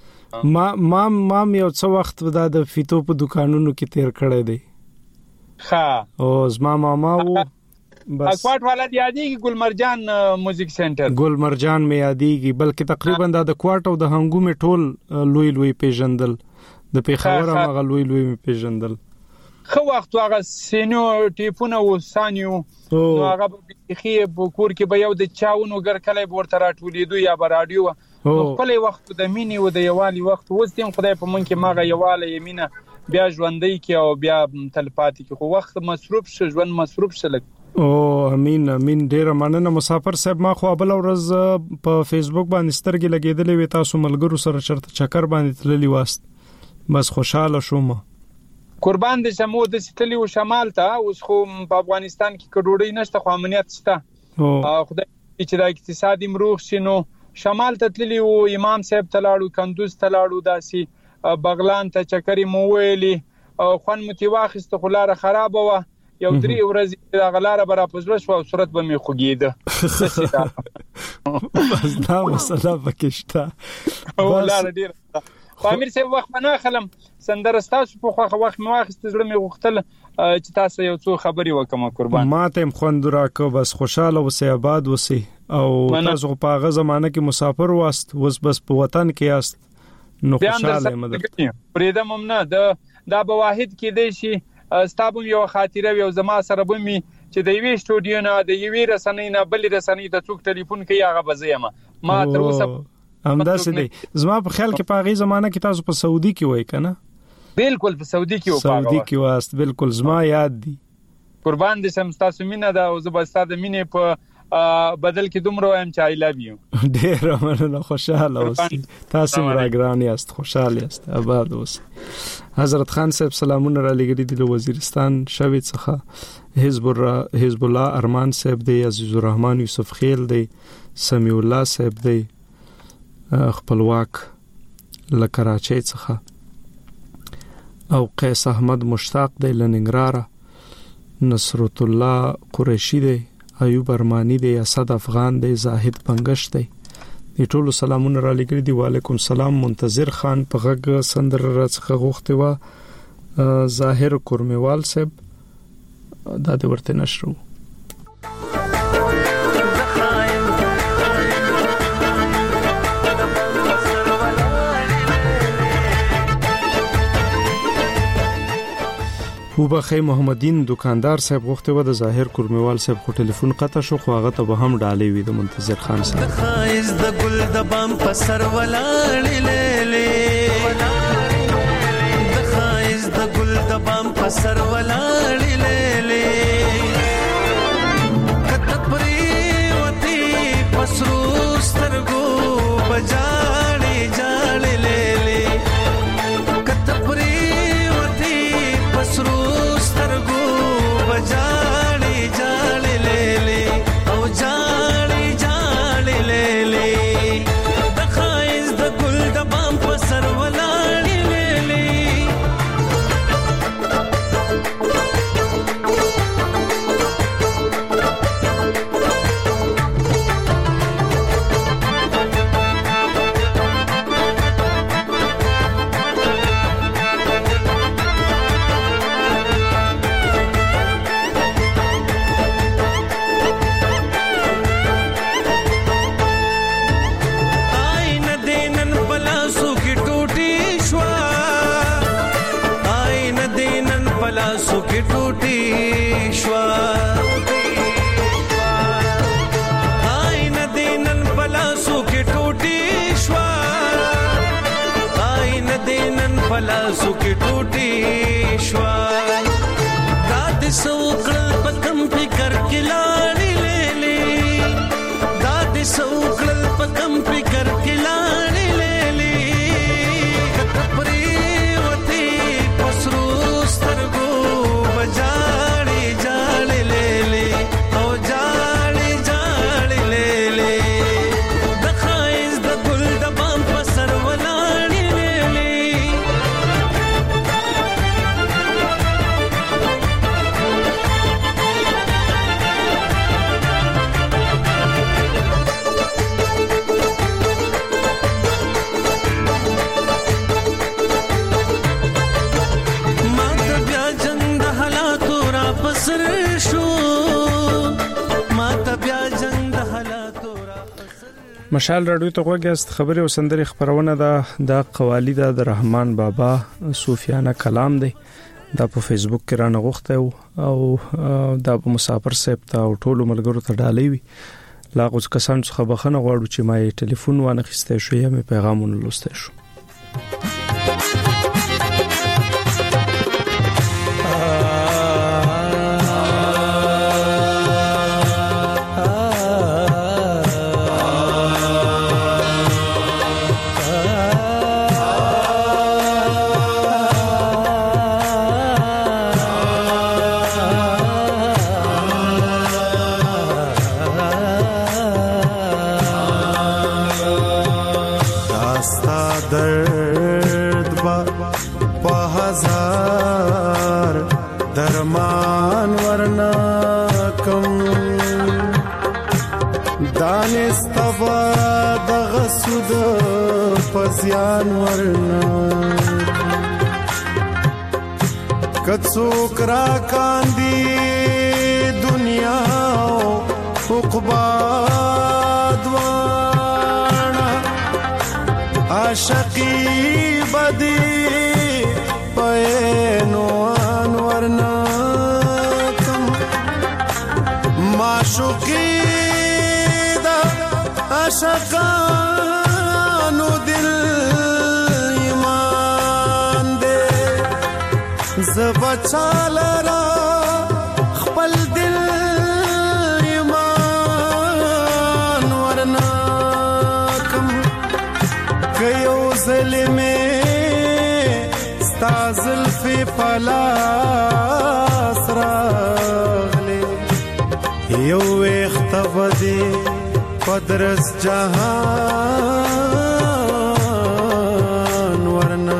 ما یو څو وخت د فیتو په دکانونو کې تیر کړی دی ها او زما ماما وو بس کوټ والا دی یادېږي ګلمرجان میوزیک سنټر ګلمرجان می یادېږي بلکې تقریبا د کوټ او د هنګو می ټول لوی پیژندل د پیښور هغه لوی می پیژندل خو وخت هغه سینو ټیپونه و سانیو نو هغه بخي کور کې به یو د چاونو ګر کله ورته راټولیدو یا به رادیو خپل وخت د مینې او د یوالي وخت اوس دیم خدای په مونږ کې ماغه یواله یمینه بیا ژوندۍ کې او بیا تلپاتې کې خو وخت مصروف شو ژوند مصروف شل او امين ډیر مننه مسافر صاحب ما خو بل ورځ په فیسبوک باندې سترګې لګېدلې وې تاسو ملګرو سره چرته چکر باندې تللی واست بس خوشاله شوم قربان دې شمو د ستلی او شمال ته اوس خو په افغانستان کې کډوړی نشته خو امنیت شته خدای چې د اقتصادي مروخ شنو شمال ته تللی او امام صاحب تلاړو کندوز تلاړو داسي بغلان ته چکرې مو ویلې خوان متواخست خلاره خراب و یو درې ورځې د غلاره برا پزله شو او صورت به می خوګیده بس دا مسله پکشته او لاره ډیر پامیر صاحب وخت نه خلم سندرستاسو په خوخه وخت مې واخست زړه مې غوښتل چې تاسو یو څو خبري وکم قربان ماته خوند راکو بس خوشاله وسه آباد وسه او تاسو په هغه زمانه کې مسافر واست وس بس په وطن کې است نو خوشاله مدد پریدم نه دا به واحد کې دی شي ستابم یو خاطره یو زما سره بمي چې د یوې سټوډیو نه د یوې رسنۍ نه بل رسنۍ ته څوک ټلیفون کوي هغه بزیمه ما تر اوسه همداسې دی زما په خیال کې په هغه زمانه کې تاسو په سعودي کې وای کنه بالکل په سعودي کې سعودي کې واست بالکل زما یاد دي قربان دې سم تاسو مینه دا او زبستاده مینه په بدل کې دومره هم چې I love you ډیر مننه خوشاله اوسئ تاسو راګران یاست خوشاله یاست آباد اوسئ حضرت خان صاحب سلامونه را لګري د وزیرستان شوی څخه حزب الله ارمان صاحب دی عزیز الرحمن یوسف خیل دی سمیع الله صاحب دی خپلواک لکراچۍ څخه او قیس احمد مشتاق دی لننګراره نصرت الله قریشی دی ایوب ارمانی دی اسد افغان دی زاهد پنګش دی ټول سلامونه را لګري دی وعلیکم السلام منتظر خان په غږ سندر راڅخه غوښته و ظاهر کورمیوال صاحب دا د ورته نشرو وبخې محمدین دکاندار صاحب غوښته و د ظاهر کورمیوال صاحب خو ټلیفون قطع شو خو هغه ته به هم ډالې وي د منتظر خان صاحب خایز د ګل د بام په سر ولاړې لېلې د خایز د ګل د بام په سر ولاړې لېلې کته پرې وتی پسرو سترګو بجاړې جاړې لېلې کته پرې وتی پسرو سترګو بجاړې جاړې لېلې او جاړې جاړې لېلې د خایز د ګل د بام په سر ولاړې لېلې पलासो की टूटी शवा आई नदीनन पलासो की टूटी शवा आई नदीनन पलासो की टूटी शवा दाद सौकल पकम फिकर किलाड़ी ले ली दाद सौकल पकम फिकर किलाड़ी ले ली जाड़ी जाड़ी ले ले ओ जाड़ी जाड़ी ले ले दखाइज द गुल दबाम पसर वलाड़ी ले ले مشال رادیو ته غوږیاست. خبري او سندري خبرونه ده د قوالی د رحمان بابا صوفیانه کلام دی دا په فیسبوک کې را نغښته او دا په مسافر صاحب ته او ټولو ملګرو ته ډالۍ وي. لا اوس کسان څخه بخنه غواړو چې ما یې ټلیفون وانه خسته شو یا مې پیغامونه لوسته شو. پزیان ورنا کڅوک را کاندي دنیا او عقبا دوانا عاشقی بدی پینو ورنا کم معشوقی دا عاشقا بچالرا خپل دل ایمان ورنا کم کيو ظلمه استازل فی پلاس راغله یو اختبدی قدرس جهان ورنا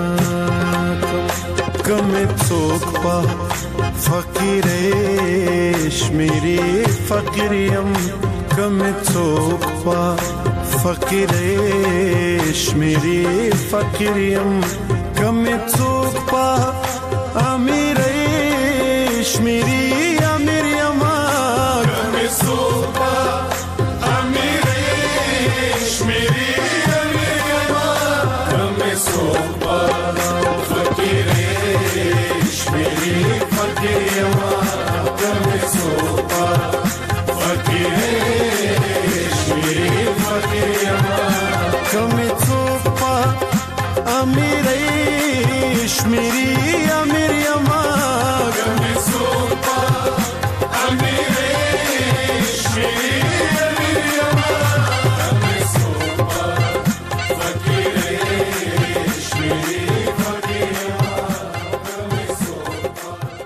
کم څوک په فقیر شمیری فقیریم کم څوک په فقیر شمیری فقیریم کم څوک په امیر شمیری